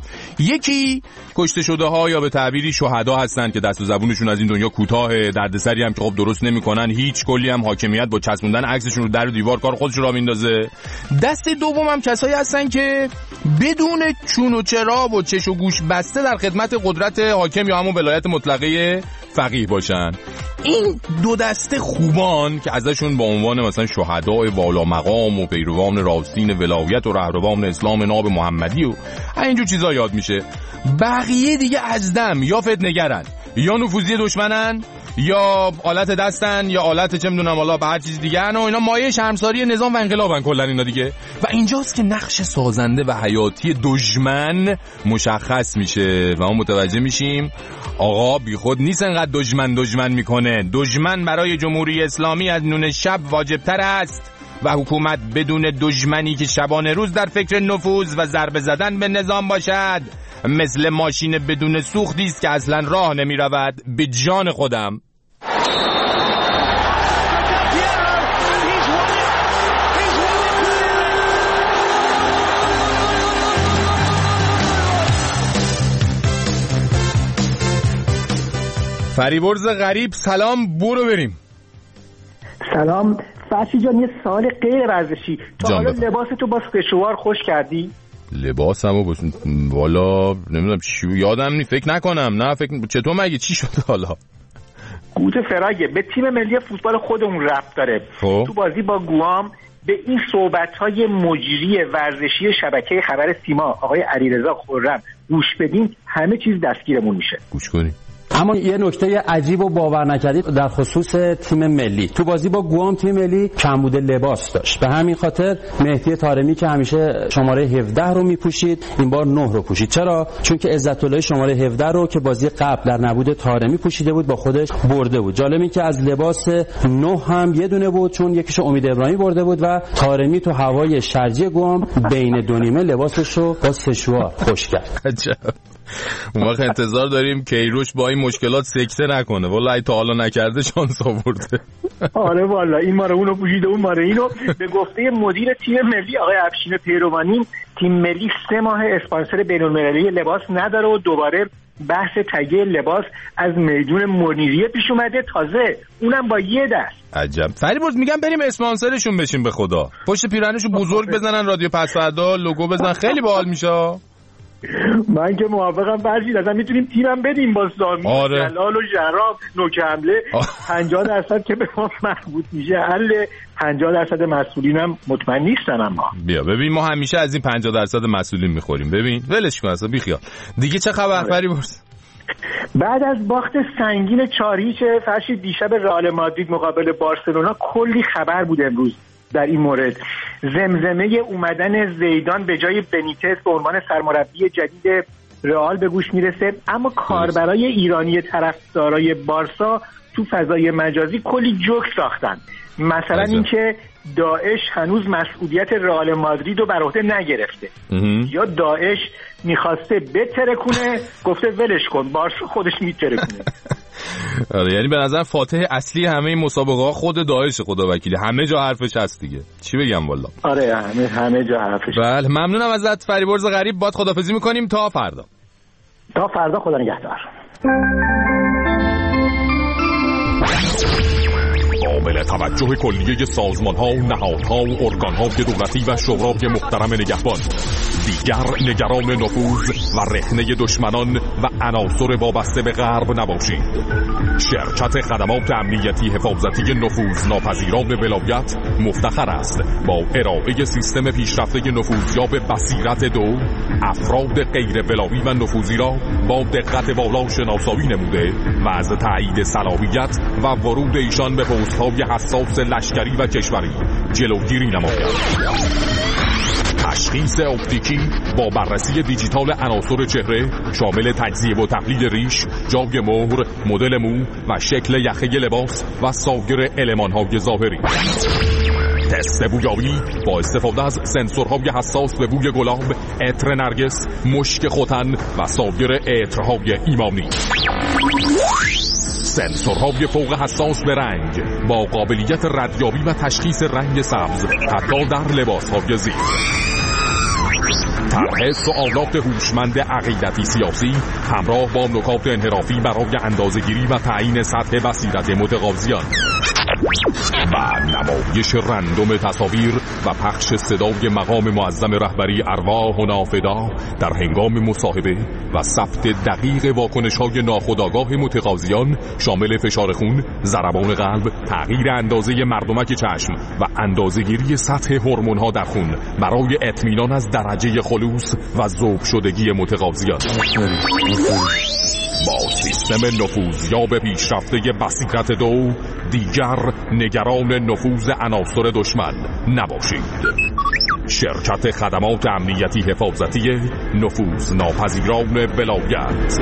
Speaker 2: یکی کشته شده ها یا به تعبیری شهدا هستن که دست و زبونشون از این دنیا کوتاهه، دردسری هم که خب درست نمیکنن، هیچ کلی هم حاکمیت با چسبوندن عکسشون رو در و دیوار کار خودش رو میندازه. دسته دوم هم کسایی هستن که بدون چون و چرا و چش و گوش بسته در خدمت قدرت حاکم یا همون ولایت مطلقه فقیه باشن. این دو دسته خوبان که ازشون با عنوان مثلا شهدای والا مقام و پیروان راستین ولایت و رهروان اسلام ناب محمدی و اینجور چیزا یاد میشه. بقیه دیگه از دم یا فتنه‌گرن یا نفوذی دشمنن یا آلت دستن یا آلت چه میدونم والا به هر چیز دیگه و اینا مایه شرمساری نظام و انقلابن کلا اینا دیگه. و اینجاست که نقش سازنده و حیاتی دشمن مشخص میشه و ما متوجه میشیم آقا بیخود نیست انقدر دشمن میکنه. دشمن برای جمهوری اسلامی از نون شب واجبتر است و حکومت بدون دشمنی که شبانه روز در فکر نفوذ و ضربه زدن به نظام باشد مثل ماشین بدون سوختی است که اصلا راه نمی رود. به جان خودم فریبرز غریب سلام، برو بریم.
Speaker 14: سلام فرشی جان، یه سوال غیر ورزشی. تو حالا لباستو با سشوار خوش کردی؟
Speaker 2: لباسمو والا نمیدونم چی یادم نی، فکر نکنم. نه فکر چطور مگه چی شده حالا؟
Speaker 14: گوت فراگه به تیم ملی فوتبال خودمون ربط داره. تو بازی با گوام به این صحبت‌های مجری ورزشی شبکه خبر سیما آقای علیرضا خرم گوش بدین همه چیز دستگیرمون میشه.
Speaker 2: گوش کنیم.
Speaker 15: اما یه نکته عجیب و باور نکردید در خصوص تیم ملی، تو بازی با گوام تیم ملی کمبود لباس داشت. به همین خاطر مهدی طارمی که همیشه شماره 17 رو میپوشید این بار 9 رو پوشید. چرا؟ چون که عزت الله شماره 17 رو که بازی قبل در نبود طارمی پوشیده بود با خودش برده بود. جالبی که از لباس 9 هم یه دونه بود چون یکیشو امید ابراهیمی برده بود و طارمی تو هوای شرجی گوام بین دو نیمه لباسش رو با سشوار خوش کرد.
Speaker 2: اون وقت انتظار داریم کیروش با این مشکلات سکته نکنه. والله تا حالا نکرده شانس آورده.
Speaker 14: آره والله این ماره اونو پوشیده اون ماره اینو. به گفته مدیر تیم ملی آقای افشین پیروانی تیم ملی 3 ماه اسپانسر بین‌المللی لباس نداره و دوباره بحث تهیه لباس از میدون منیریه پیش اومده، تازه اونم با یه دست.
Speaker 2: عجب. فریبرز میگم بریم اسپانسرشون بشیم به خدا. پشت پیرنشو بزرگ بزنن، رادیو پس‌فردا لوگو بزنن، خیلی باحال میشه.
Speaker 14: من که موافقم فرشید، اصلا میتونیم تیمم بدیم با سامی جلال و جرام نوک حمله 50% که به ما مربوط میشه. حل 50% مسئولینم مطمئن نیستن. اما
Speaker 2: بیا ببین ما همیشه از این 50% مسئولین میخوریم. ببین ولش کن اصلا بی خیال. دیگه چه خبر فریبرز؟
Speaker 14: بعد از باخت سنگین 4-0 فرشید دیشب رئال مادرید مقابل بارسلونا کلی خبر بود امروز در این مورد. زمزمه اومدن زیدان به جای بنیتس به عنوان سرمربی جدید رئال به گوش میرسه، اما کاربرای ایرانی طرفدارای بارسا تو فضای مجازی کلی جوک ساختن. مثلا اینکه داعش هنوز مسئولیت رئال مادرید رو بر عهده نگرفته، یا داعش میخواسته بترکونه گفته ولش کن بارسا خودش میترکونه.
Speaker 2: آره یعنی به نظر فاتح اصلی همه مسابقه ها خود داعش، خدا وکیلی، همه جا حرفش هست دیگه، چی بگم والا.
Speaker 14: آره همه جا حرفش.
Speaker 2: بله ممنونم ازت فریبرز غریب، باید خدافظی میکنیم تا فردا.
Speaker 14: تا فردا، خدا نگهدار.
Speaker 16: قابل توجه کلیه سازمان‌ها و نهادها و ارگان‌های دولتی و شورای محترم نگهبان، دیگر نگران نفوذ و رهنه دشمنان و عناصر وابسته به غرب نباشید. شرکت خدمات امنیتی حفاظتی نفوذناپذیران ولایت مفتخر است با ارائه سیستم پیشرفته نفوذیاب بصیرت 2 افراد غیر ولایی و نفوذی را با دقت بالا شناسایی نموده و از تایید صلاحیت و ورود ایشان به پست‌های حساس لشکری و کشوری جلوگیری نماید. تشخیص اپتیکی با بررسی دیجیتال عناصر چهره شامل تجزیه و تحلیل ریش، جای مهر، مدل مو و شکل یخه لباس و سایر المان‌های ظاهری. تست بویایی با استفاده از سنسورهای حساس به بوی گلاب، عطر نرگس، مشک ختن و سایر عطرهای ایمانی. سنسورهای فوق حساس به رنگ با قابلیت ردیابی و تشخیص رنگ سبز حتی در لباسهای زیر. طرح سوالات هوشمند عقیدتی سیاسی همراه با نکات انحرافی برای اندازه‌گیری و تعیین سطح بصیرت متقاضیان و نمایش رندوم تصاویر و پخش صدای مقام معظم رهبری ارواحنا فدا در هنگام مصاحبه و ثبت دقیق واکنش‌های ناخودآگاه متقاضیان شامل فشار خون، ضربان قلب، تغییر اندازه مردمک چشم و اندازه‌گیری سطح هورمون‌ها در خون برای اطمینان از درجه خلوص و ذوب شدگی متقاضیان. با سیستم نفوذیاب پیشرفته بصیرت 2 دیگر نگران نفوذ عناصر دشمن نباشید. شرکت خدمات امنیتی حفاظتی نفوذناپذیران ولایت.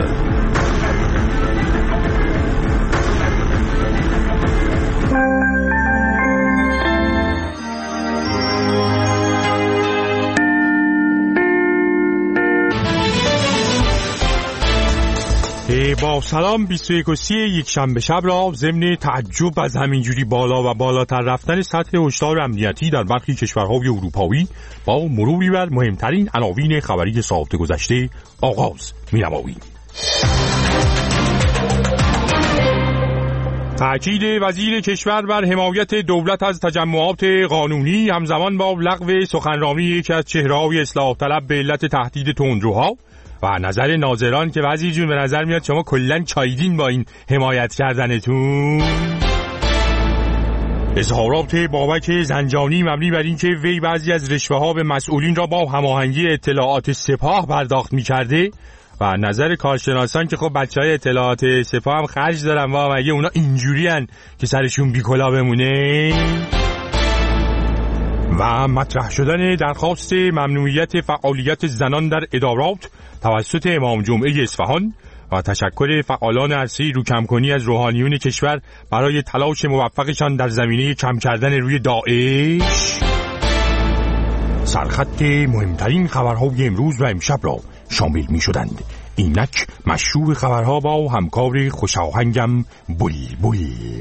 Speaker 17: با سلام 21 یک شنبه شب را ضمن تعجب از همینجوری بالا و بالاتر رفتن سطح هشدار امنیتی در برخی کشورهای اروپایی با مروری بر مهمترین عناوین خبری ساعت گذشته آغاز می‌نماییم. تأکید وزیر کشور بر حمایت دولت از تجمعات قانونی همزمان با لغو سخنرانی یکی از چهره‌های اصلاح طلب به علت تهدید تندروها و نظر ناظران که وزیر جون به نظر میاد شما کلن چایدین با این حمایت کردنتون. اظهارات بابک زنجانی مبنی بر این که وی بعضی از رشوه ها به مسئولین را با هماهنگی اطلاعات سپاه پرداخت میکرده و نظر کارشناسان که خب بچهای اطلاعات سپاه هم خرج دارن و مگه اونا اینجوری هن که سرشون بیکلا بمونه. و مطرح شدن درخواست ممنوعیت فعالیت زنان در ادارات توسط امام جمعه اصفهان و تشکر فعالان عرصه روکمکنی از روحانیون کشور برای تلاش موفقشان در زمینه کم کردن روی داعش. سرخط مهمترین خبرهای امروز و امشب را شامل می شدند. اینک مشروع خبرها با همکار خوشاهنگم بلبل.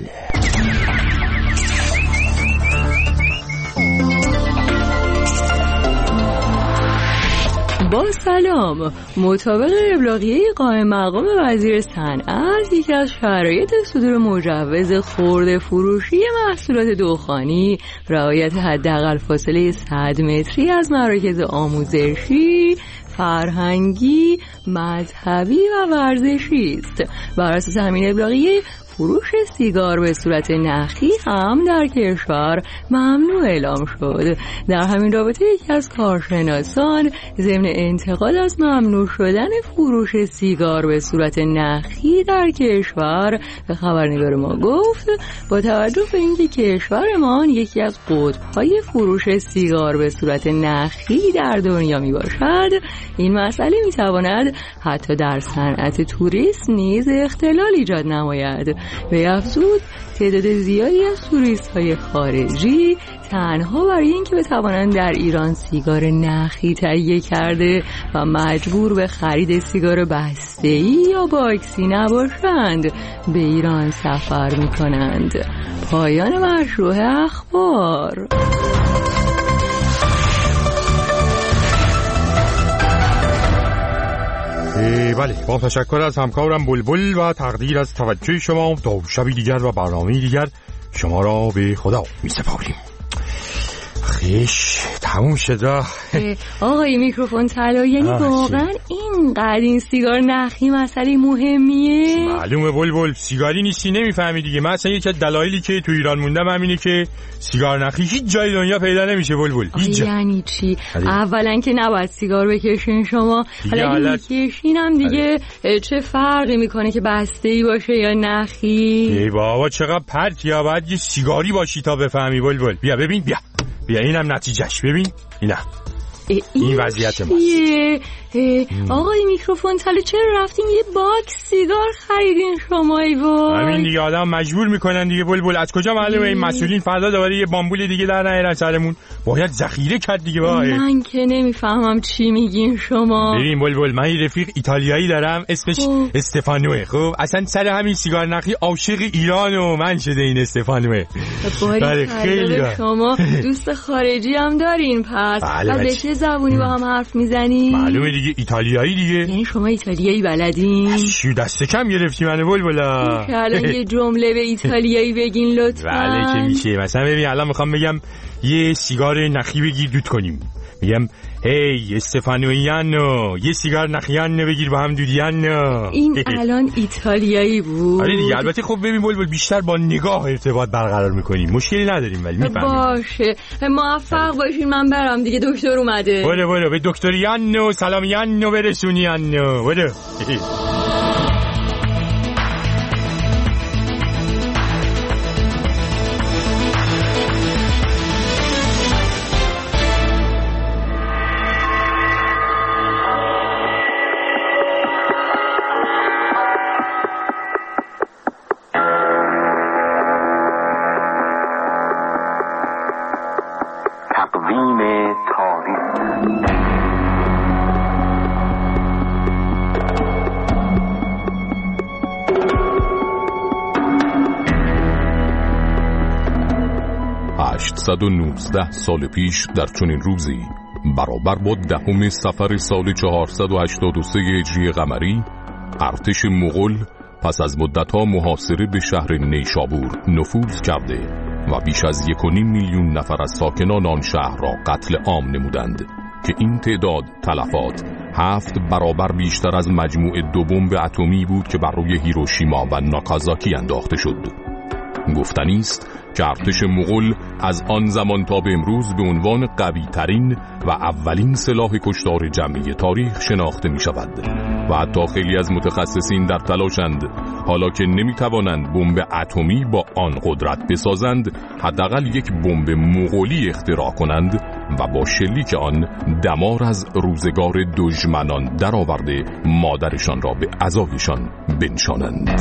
Speaker 18: با سلام، مطابق ابلاغیه قائم مقام وزیر صنعت یکی از شرایط صدور مجوز خرده فروشی محصولات دخانی رعایت حداقل فاصله 100 متری از مراکز آموزشی، فرهنگی، مذهبی و ورزشی است. بر اساس همین ابلاغیه فروش سیگار به صورت نخی هم در کشور ممنوع اعلام شد. در همین رابطه یکی از کارشناسان ضمن انتقاد از ممنوع شدن فروش سیگار به صورت نخی در کشور به خبرنگار ما گفت با توجه به اینکه کشورمان یکی از قطب‌های فروش سیگار به صورت نخی در دنیا می باشد، این مسئله می تواند حتی در صنعت توریسم نیز اختلال ایجاد نماید. به افزود تعداد زیادی از توریست‌های خارجی تنها برای اینکه بتوانند در ایران سیگار نخی تهیه کرده و مجبور به خرید سیگار بسته‌ای یا باکسی نباشند به ایران سفر می‌کنند. پایان مشروع اخبار.
Speaker 17: بله، با تشکر از همکارم بلبل و تقدیر از توجه شما، تا شبی دیگر و برنامه دیگر شما را به خدا می سپاریم. خیش تموم شد.
Speaker 18: آقای میکروفون طلا، یعنی واقعا اینقدر این سیگار نخی مسئله مهمیه؟
Speaker 17: معلومه بلبل، سیگاری نیستی نمیفهمی دیگه. من اصلا یکی از دلایلی که تو ایران موندم همینه که سیگار نخی هیچ جای دنیا پیدا نمیشه بلبل.
Speaker 18: یعنی چی؟ اولا که نباید سیگار بکشین شما، حالا بکشین هم دیگه چه فرقی میکنه که بسته‌ای باشه یا نخی؟
Speaker 17: ای بابا چقدر پرتیا، باید یه سیگاری باشی تا بفهمی بلبل. بیا ببین، بیا اینم نتیجهش، ببین این وضعیت ماست.
Speaker 18: آقای میکروفون طلا، چرا رفتیم یه باکس سیگار خریدین شما؟ ای وای،
Speaker 17: همین دیگه، آدم مجبور میکنن دیگه بلبل. از کجا معلومه این مسئولین فردا دوباره یه بامبول دیگه در نیارن سرمون؟ باید ذخیره کرد دیگه.
Speaker 18: من که نمیفهمم چی میگین شما.
Speaker 17: ببین بلبل، من یه رفیق ایتالیایی دارم اسمش استفانوه. خب اصلا سر همین سیگار نخی عاشق ایران و من شده این استفانوه.
Speaker 18: خیلی شما دوست خارجی هم دارین پس؟ و به چه زبونی با هم حرف میزنین؟
Speaker 17: معلومه دیگه، ایتالیایی دیگه.
Speaker 18: یعنی شما ایتالیایی بلدین؟
Speaker 17: شو دست کم گرفتی منو بلبلا.
Speaker 18: الان یه جمله به ایتالیایی بگین لطفا.
Speaker 17: بله که میشه. مثلا ببین الان میخوام بگم یه سیگار نخی بگیر دود کنیم، میگم هی استفانویانو یه سیگار نخیانو بگیر با هم دودیانو.
Speaker 18: این الان ایتالیایی بود.
Speaker 17: آره دیگه. البته خب ببین بلبل، بیشتر با نگاه ارتباط برقرار میکنیم، مشکلی نداریم ولی میفهمیم.
Speaker 18: باشه، موفق باشین، من برم دیگه، دکتر اومده.
Speaker 17: برو به دکتریانو سلامیانو برسونیانو. برو.
Speaker 7: تقویم تاریخ.
Speaker 16: 819 سال پیش در چنین روزی برابر با 10 صفر سال 483 هجری قمری، ارتش مغول پس از مدت‌ها محاصره به شهر نیشابور نفوذ کرده و بیش از 1.5 میلیون نفر از ساکنان آن شهر را قتل عام نمودند که این تعداد تلفات 7 برابر بیشتر از مجموع 2 بمب اتمی بود که بر روی هیروشیما و ناکازاکی انداخته شد. گفتنی است که ارتش مغول از آن زمان تا به امروز به عنوان قوی ترین و اولین سلاح کشتار جمعی تاریخ شناخته می شود و حتی خیلی از متخصصین در تلاشند حالا که نمی توانند بمب اتمی با آن قدرت بسازند، حداقل یک بمب مغولی اختراع کنند و با شلیک آن دمار از روزگار دشمنان درآورده مادرشان را به عزایشان بنشانند.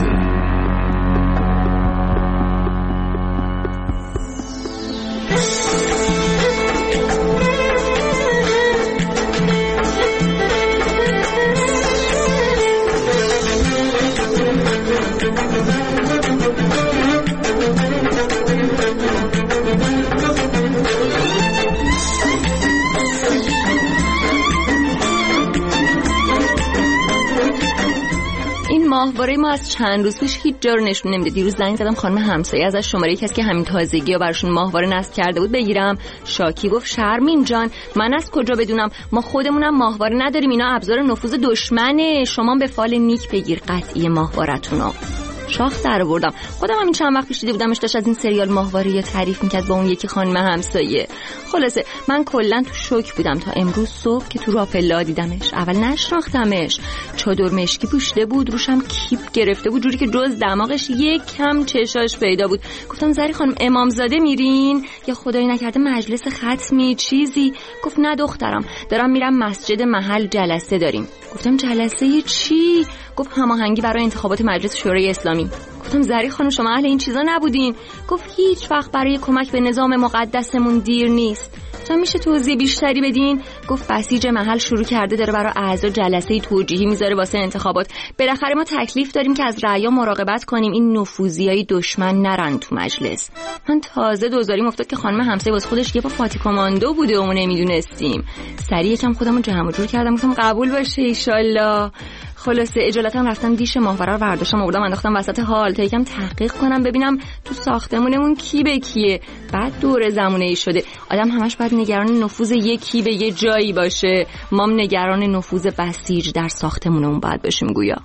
Speaker 18: ماهواره ما از چند روز پیش هیچ جا رو نشون نمیده. دیروز زنگ زدم خانم همسایه ازش شماره کسی که همین تازگی‌ها براشون ماهواره نصب کرده بود بگیرم. شاکی گفت شرمین جان من از کجا بدونم، ما خودمونم ماهواره نداریم، اینا ابزار نفوذ دشمنه، شما به فال نیک بگیر قطعی ماهواره‌تونو. شاخ در آوردم. خودم همین چند وقت پیش دیده بودمش داشت از این سریال ماهواره تعریف میکرد با اون یکی خانم همسایه. خلاصه من کلا تو شوک بودم تا امروز صبح که تو راپلا دیدمش. اول نشناختمش، چادر مشکی پوشیده بود، روشم کیپ گرفته بود جوری که جز دماغش یک کم چشاش پیدا بود. گفتم زری خانم امامزاده میرین یا خدایی نکرده مجلس ختمی چیزی؟ گفت نه دخترم، دارم میرم مسجد محل جلسه داریم. گفتم جلسه چی؟ گفت هماهنگی برای انتخابات مجلس شورای اسلامی. گفتم زری خانم شما اهل این چیزا نبودین؟ گفت هیچ وقت برای کمک به نظام مقدسمون دیر نیست. تا میشه توضیح بیشتری بدین؟ گفت بسیج محل شروع کرده داره برای اعضا جلسه توجیهی میذاره واسه انتخابات. بالاخره ما تکلیف داریم که از رعیا مراقبت کنیم این نفوذیای دشمن نرن تو مجلس. من تازه دوزاریم افتاد که خانم همسایه واسه خودش یه پا فاتی کماندو بوده و نمیدونستیم. سریع یکم خودمو جمع جور کردم گفتم قبول باشه ان شاءالله. خلاصه اجالتا رفتم دیش ماهواره رو برداشتم آوردم انداختم وسط حال تا یکم تحقیق کنم ببینم تو ساختمونمون کی به کیه. بعد دور زمانه‌ای شده آدم همش باید نگران نفوذ یکی به یه جایی باشه. ما نگران نفوذ بسیج در ساختمونمون باید باشیم گویا.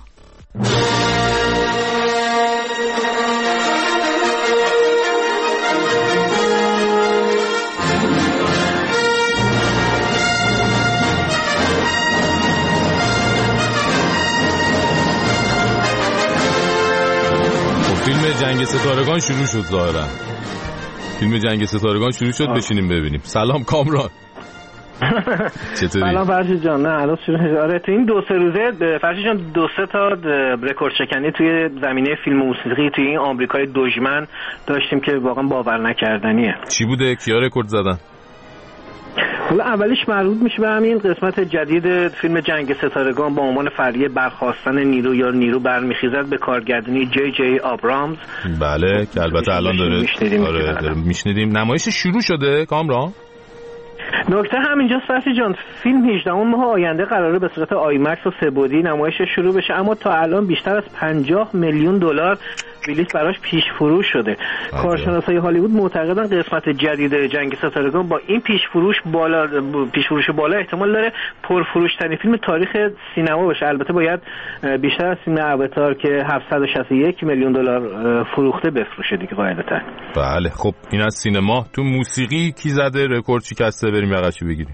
Speaker 2: فیلم جنگ ستارگان شروع شد ظاهرا. فیلم جنگ ستارگان شروع شد بشینیم ببینیم. سلام کامران. چطوری؟
Speaker 14: سلام فرشید جان. نه الان شروع شد. آره تو این 2-3 روزه فرشید جان 2-3 تا رکورد شکنی توی زمینه فیلم موسیقی توی این آمریکای دشمن داشتیم که واقعا باور نکردنیه.
Speaker 2: چی بوده؟ کیا رکورد زدن؟
Speaker 14: حالا اولیش مربوط میشه به همین قسمت جدید فیلم جنگ ستارگان با عنوان فریه برخاستن نیرو یا نیرو برمیخیزد به کارگردانی جی آبرامز.
Speaker 2: بله که البته الان داره میشنیدیم. نمایش شروع شده کامران؟
Speaker 14: نکته همینجاست فرشید جان، فیلم 18 ماه آینده قراره به صورت آیمکس و سه‌بعدی نمایش شروع بشه، اما تا الان بیشتر از 50 میلیون دلار بلیط براش پیش فروش شده. کارشناسای هالیوود معتقدن قسمت جدید جنگ ستارگان با این پیش فروش بالا احتمال داره پرفروش‌ترین فیلم تاریخ سینما بشه. البته باید بیشتر از فیلم اواتار که 761 میلیون دلار فروخته بفروشه دیگه قاعدتاً.
Speaker 2: بله خب این از سینما. تو موسیقی کی زده رکورد شکسته؟ بریم یقه‌شو بگیریم.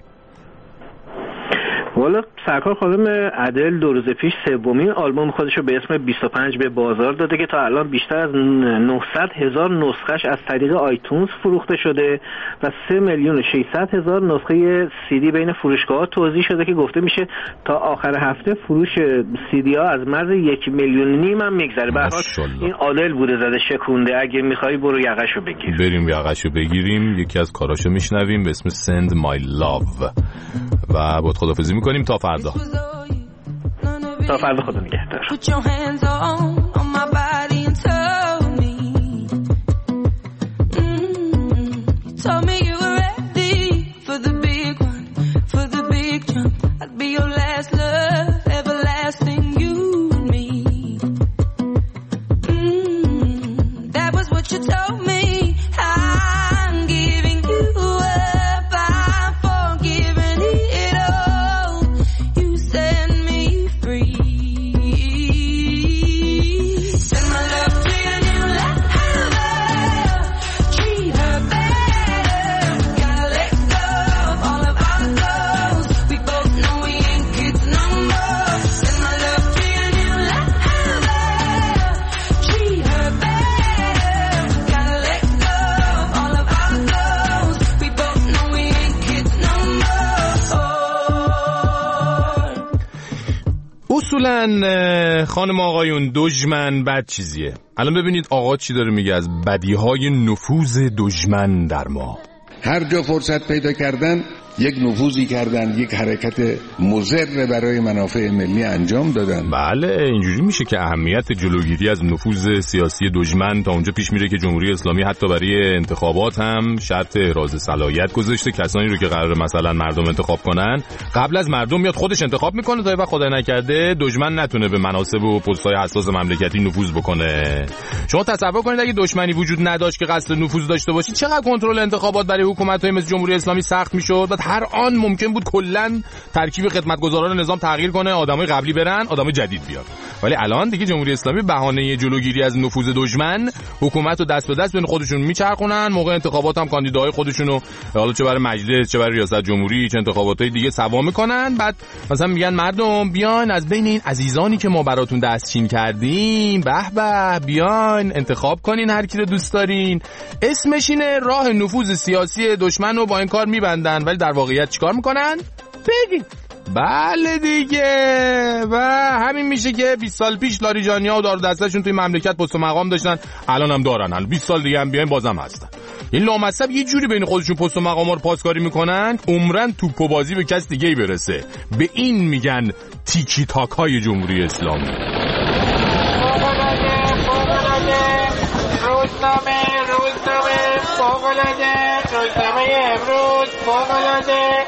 Speaker 14: والا سرکار خانم ادل 2 روز پیش سومین آلبوم خودشو به اسم 25 به بازار داده که تا الان بیشتر از 900,000 نسخهش از طریق آیتونز فروخته شده و 3,600,000 نسخه CD بین فروشگاه‌ها توزیع شده که گفته میشه تا آخر هفته فروش CD ها از مرز 1.5 میلیون هم میگذره. به هر حال این عادل بوده زده شکونده. اگه میخوای برو یقه‌شو بگیر.
Speaker 2: بریم یقه‌شو بگیریم. یکی از کاراشو میشنویم به اسم Send My Love و با خدافظی میکنیم تا فردا.
Speaker 14: تا فردا خدا نگهدار.
Speaker 2: اصولاً خانم آقایون دشمن بد چیزیه. الان ببینید آقا چی داره میگه از بدیهای نفوذ دشمن در ما.
Speaker 19: هر جا فرصت پیدا کردن یک نفوذی کردن، یک حرکت مضر برای منافع ملی انجام دادن.
Speaker 2: بله اینجوری میشه که اهمیت جلوگیری از نفوذ سیاسی دشمن تا اونجا پیش میره که جمهوری اسلامی حتی برای انتخابات هم شرط احراز صلاحیت گذاشته. کسانی رو که قراره مثلا مردم انتخاب کنن قبل از مردم میاد خودش انتخاب میکنه تا وقت خدای نکرده دشمن نتونه به مناصب و پست‌های حساس مملکتی نفوذ بکنه. شما تصور کنید اگه دشمنی وجود نداشت که قصد نفوذ داشته باشه چقدر کنترل انتخابات برای حکومت‌های مثل جمهوری اسلامی سخت میشد. هر آن ممکن بود کلا ترکیب خدمتگزاران نظام تغییر کنه، آدمای قبلی برن، آدمای جدید بیاد. ولی الان دیگه جمهوری اسلامی بهانه جلوگیری از نفوذ دشمن حکومت رو دست به دست بین خودشون میچرخونن، موقع انتخابات هم کاندیداهای خودشونو حالا چه برای مجلس چه برای ریاست جمهوری چه انتخاباتای دیگه سوا میکنن. بعد مثلا میگن مردم بیاین از بین این عزیزانی که ما براتون دستچین کردیم به به بیاین انتخاب کنین هر کی رو دوست دارین. اسمش اینه راه نفوذ سیاسی دشمن رو با این کار میبندن، ولی در واقعیت چیکار میکنن؟ بگین. بله دیگه، و همین میشه که 20 سال پیش لاریجانیا و دار دستشون توی مملکت پست و مقام داشتن، الان هم دارن، 20 سال دیگه هم بیاین بازم هستن. این لامصب یه جوری بین خودشون پست و مقاما رو پاسکاری میکنن عمرن توپ و بازی به کس دیگه‌ای برسه. به این میگن تیکی تاک های جمهوری اسلامی. روزنامه امروز فوق‌العاده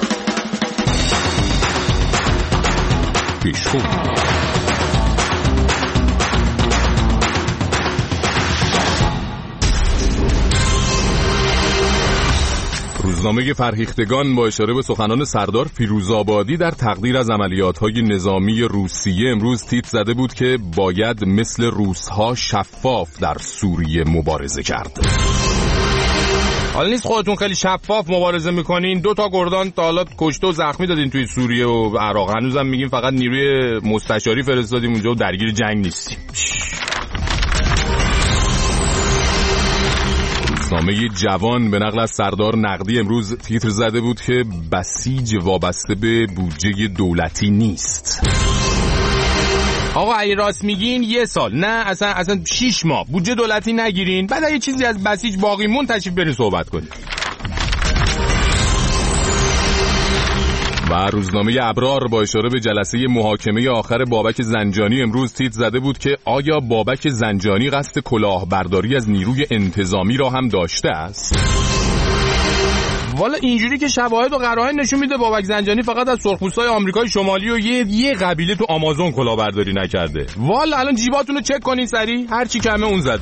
Speaker 2: پیشخون. روزنامه فرهیختگان با اشاره به سخنان سردار فیروزآبادی در تقدیر از عملیات‌های نظامی روسیه امروز تیتر زده بود که باید مثل روس‌ها شفاف در سوریه مبارزه کرد. حالا نیست خودتون خیلی شفاف مبارزه میکنین، 2 تا گردان تا حالا کشته و زخمی دادین توی سوریه و عراق، هنوزم میگین فقط نیروی مستشاری فرستادیم اونجا و درگیر جنگ نیستیم. روزنامه جوان به نقل از سردار نقدی امروز تیتر زده بود که بسیج وابسته به بودجه دولتی نیست. آقا اگه راست میگین 1 سال نه اصلا 6 ماه بودجه دولتی نگیرین، بعد اگه چیزی از بسیج باقی مون تشریف برین صحبت کنین. و روزنامه ابرار با اشاره به جلسه محاکمه آخر بابک زنجانی امروز تیتر زده بود که آیا بابک زنجانی قصد کلاهبرداری از نیروی انتظامی را هم داشته است؟ والا اینجوری که شواهد و قرائن نشون میده بابک زنجانی فقط از سرخپوستای آمریکای شمالی و یه قبیله تو آمازون کلاهبرداری نکرده. والا الان جیباتون رو چک کنین سری، هر چی کمه اون زده.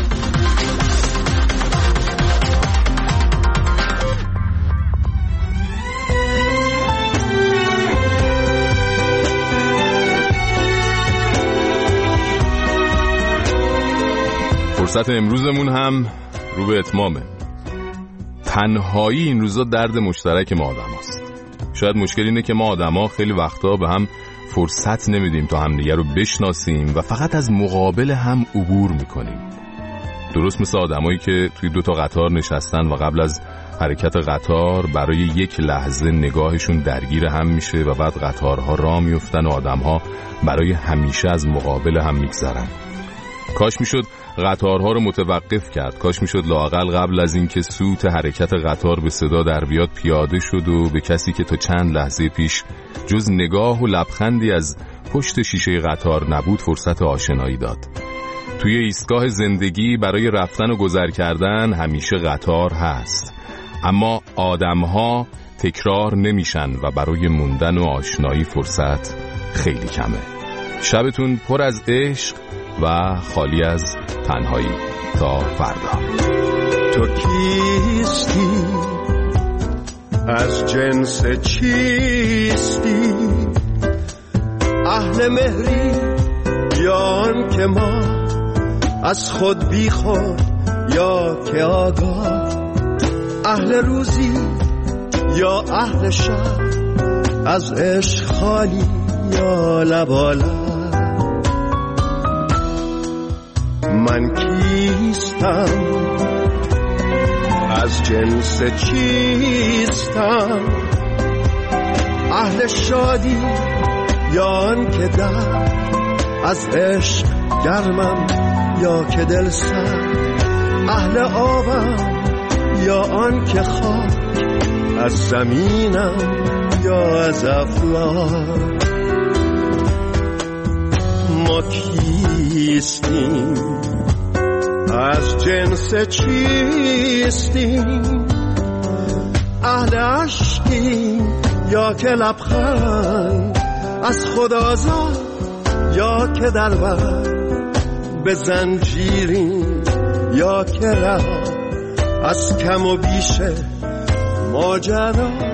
Speaker 2: فرصت امروزمون هم رو به اتمامه. تنهایی این روزا درد مشترک ما آدم هست. شاید مشکل اینه که ما آدم ها خیلی وقتا به هم فرصت نمیدیم تا همدیگه رو بشناسیم و فقط از مقابل هم عبور میکنیم. درست مثل آدمایی که توی 2 تا قطار نشستن و قبل از حرکت قطار برای 1 لحظه نگاهشون درگیر هم میشه و بعد قطارها راه میفتن و آدمها برای همیشه از مقابل هم میگذرن. کاش میشد قطارها رو متوقف کرد، کاش میشد لااقل قبل از اینکه سوت حرکت قطار به صدا در بیاد پیاده شد و به کسی که تا چند لحظه پیش جز نگاه و لبخندی از پشت شیشه قطار نبود فرصت آشنایی داد. توی ایستگاه زندگی برای رفتن و گذر کردن همیشه قطار هست، اما آدمها تکرار نمیشن و برای موندن و آشنایی فرصت خیلی کمه. شبتون پر از عشق و خالی از تنهایی. تا فردا.
Speaker 7: تو کیستی؟ از جنس چیستی؟ اهل مهری یا آن که ما از خود بی خود یا که آگاه؟ اهل روزی یا اهل شب؟ از عشق خالی یا لبالب؟ من کیستم؟ از جنس چیستم؟ اهل شادی یا آن که در از عشق گرمم یا که دل سر؟ اهل آبم یا آن که خاک از زمینم یا از افلاک؟ ما کیستیم؟ از جنس چیستیم؟ اهل عشقیم یا که لبخند از خود آزاد یا که در بر به زنجیریم یا که رها از کم و بیش ماجرا؟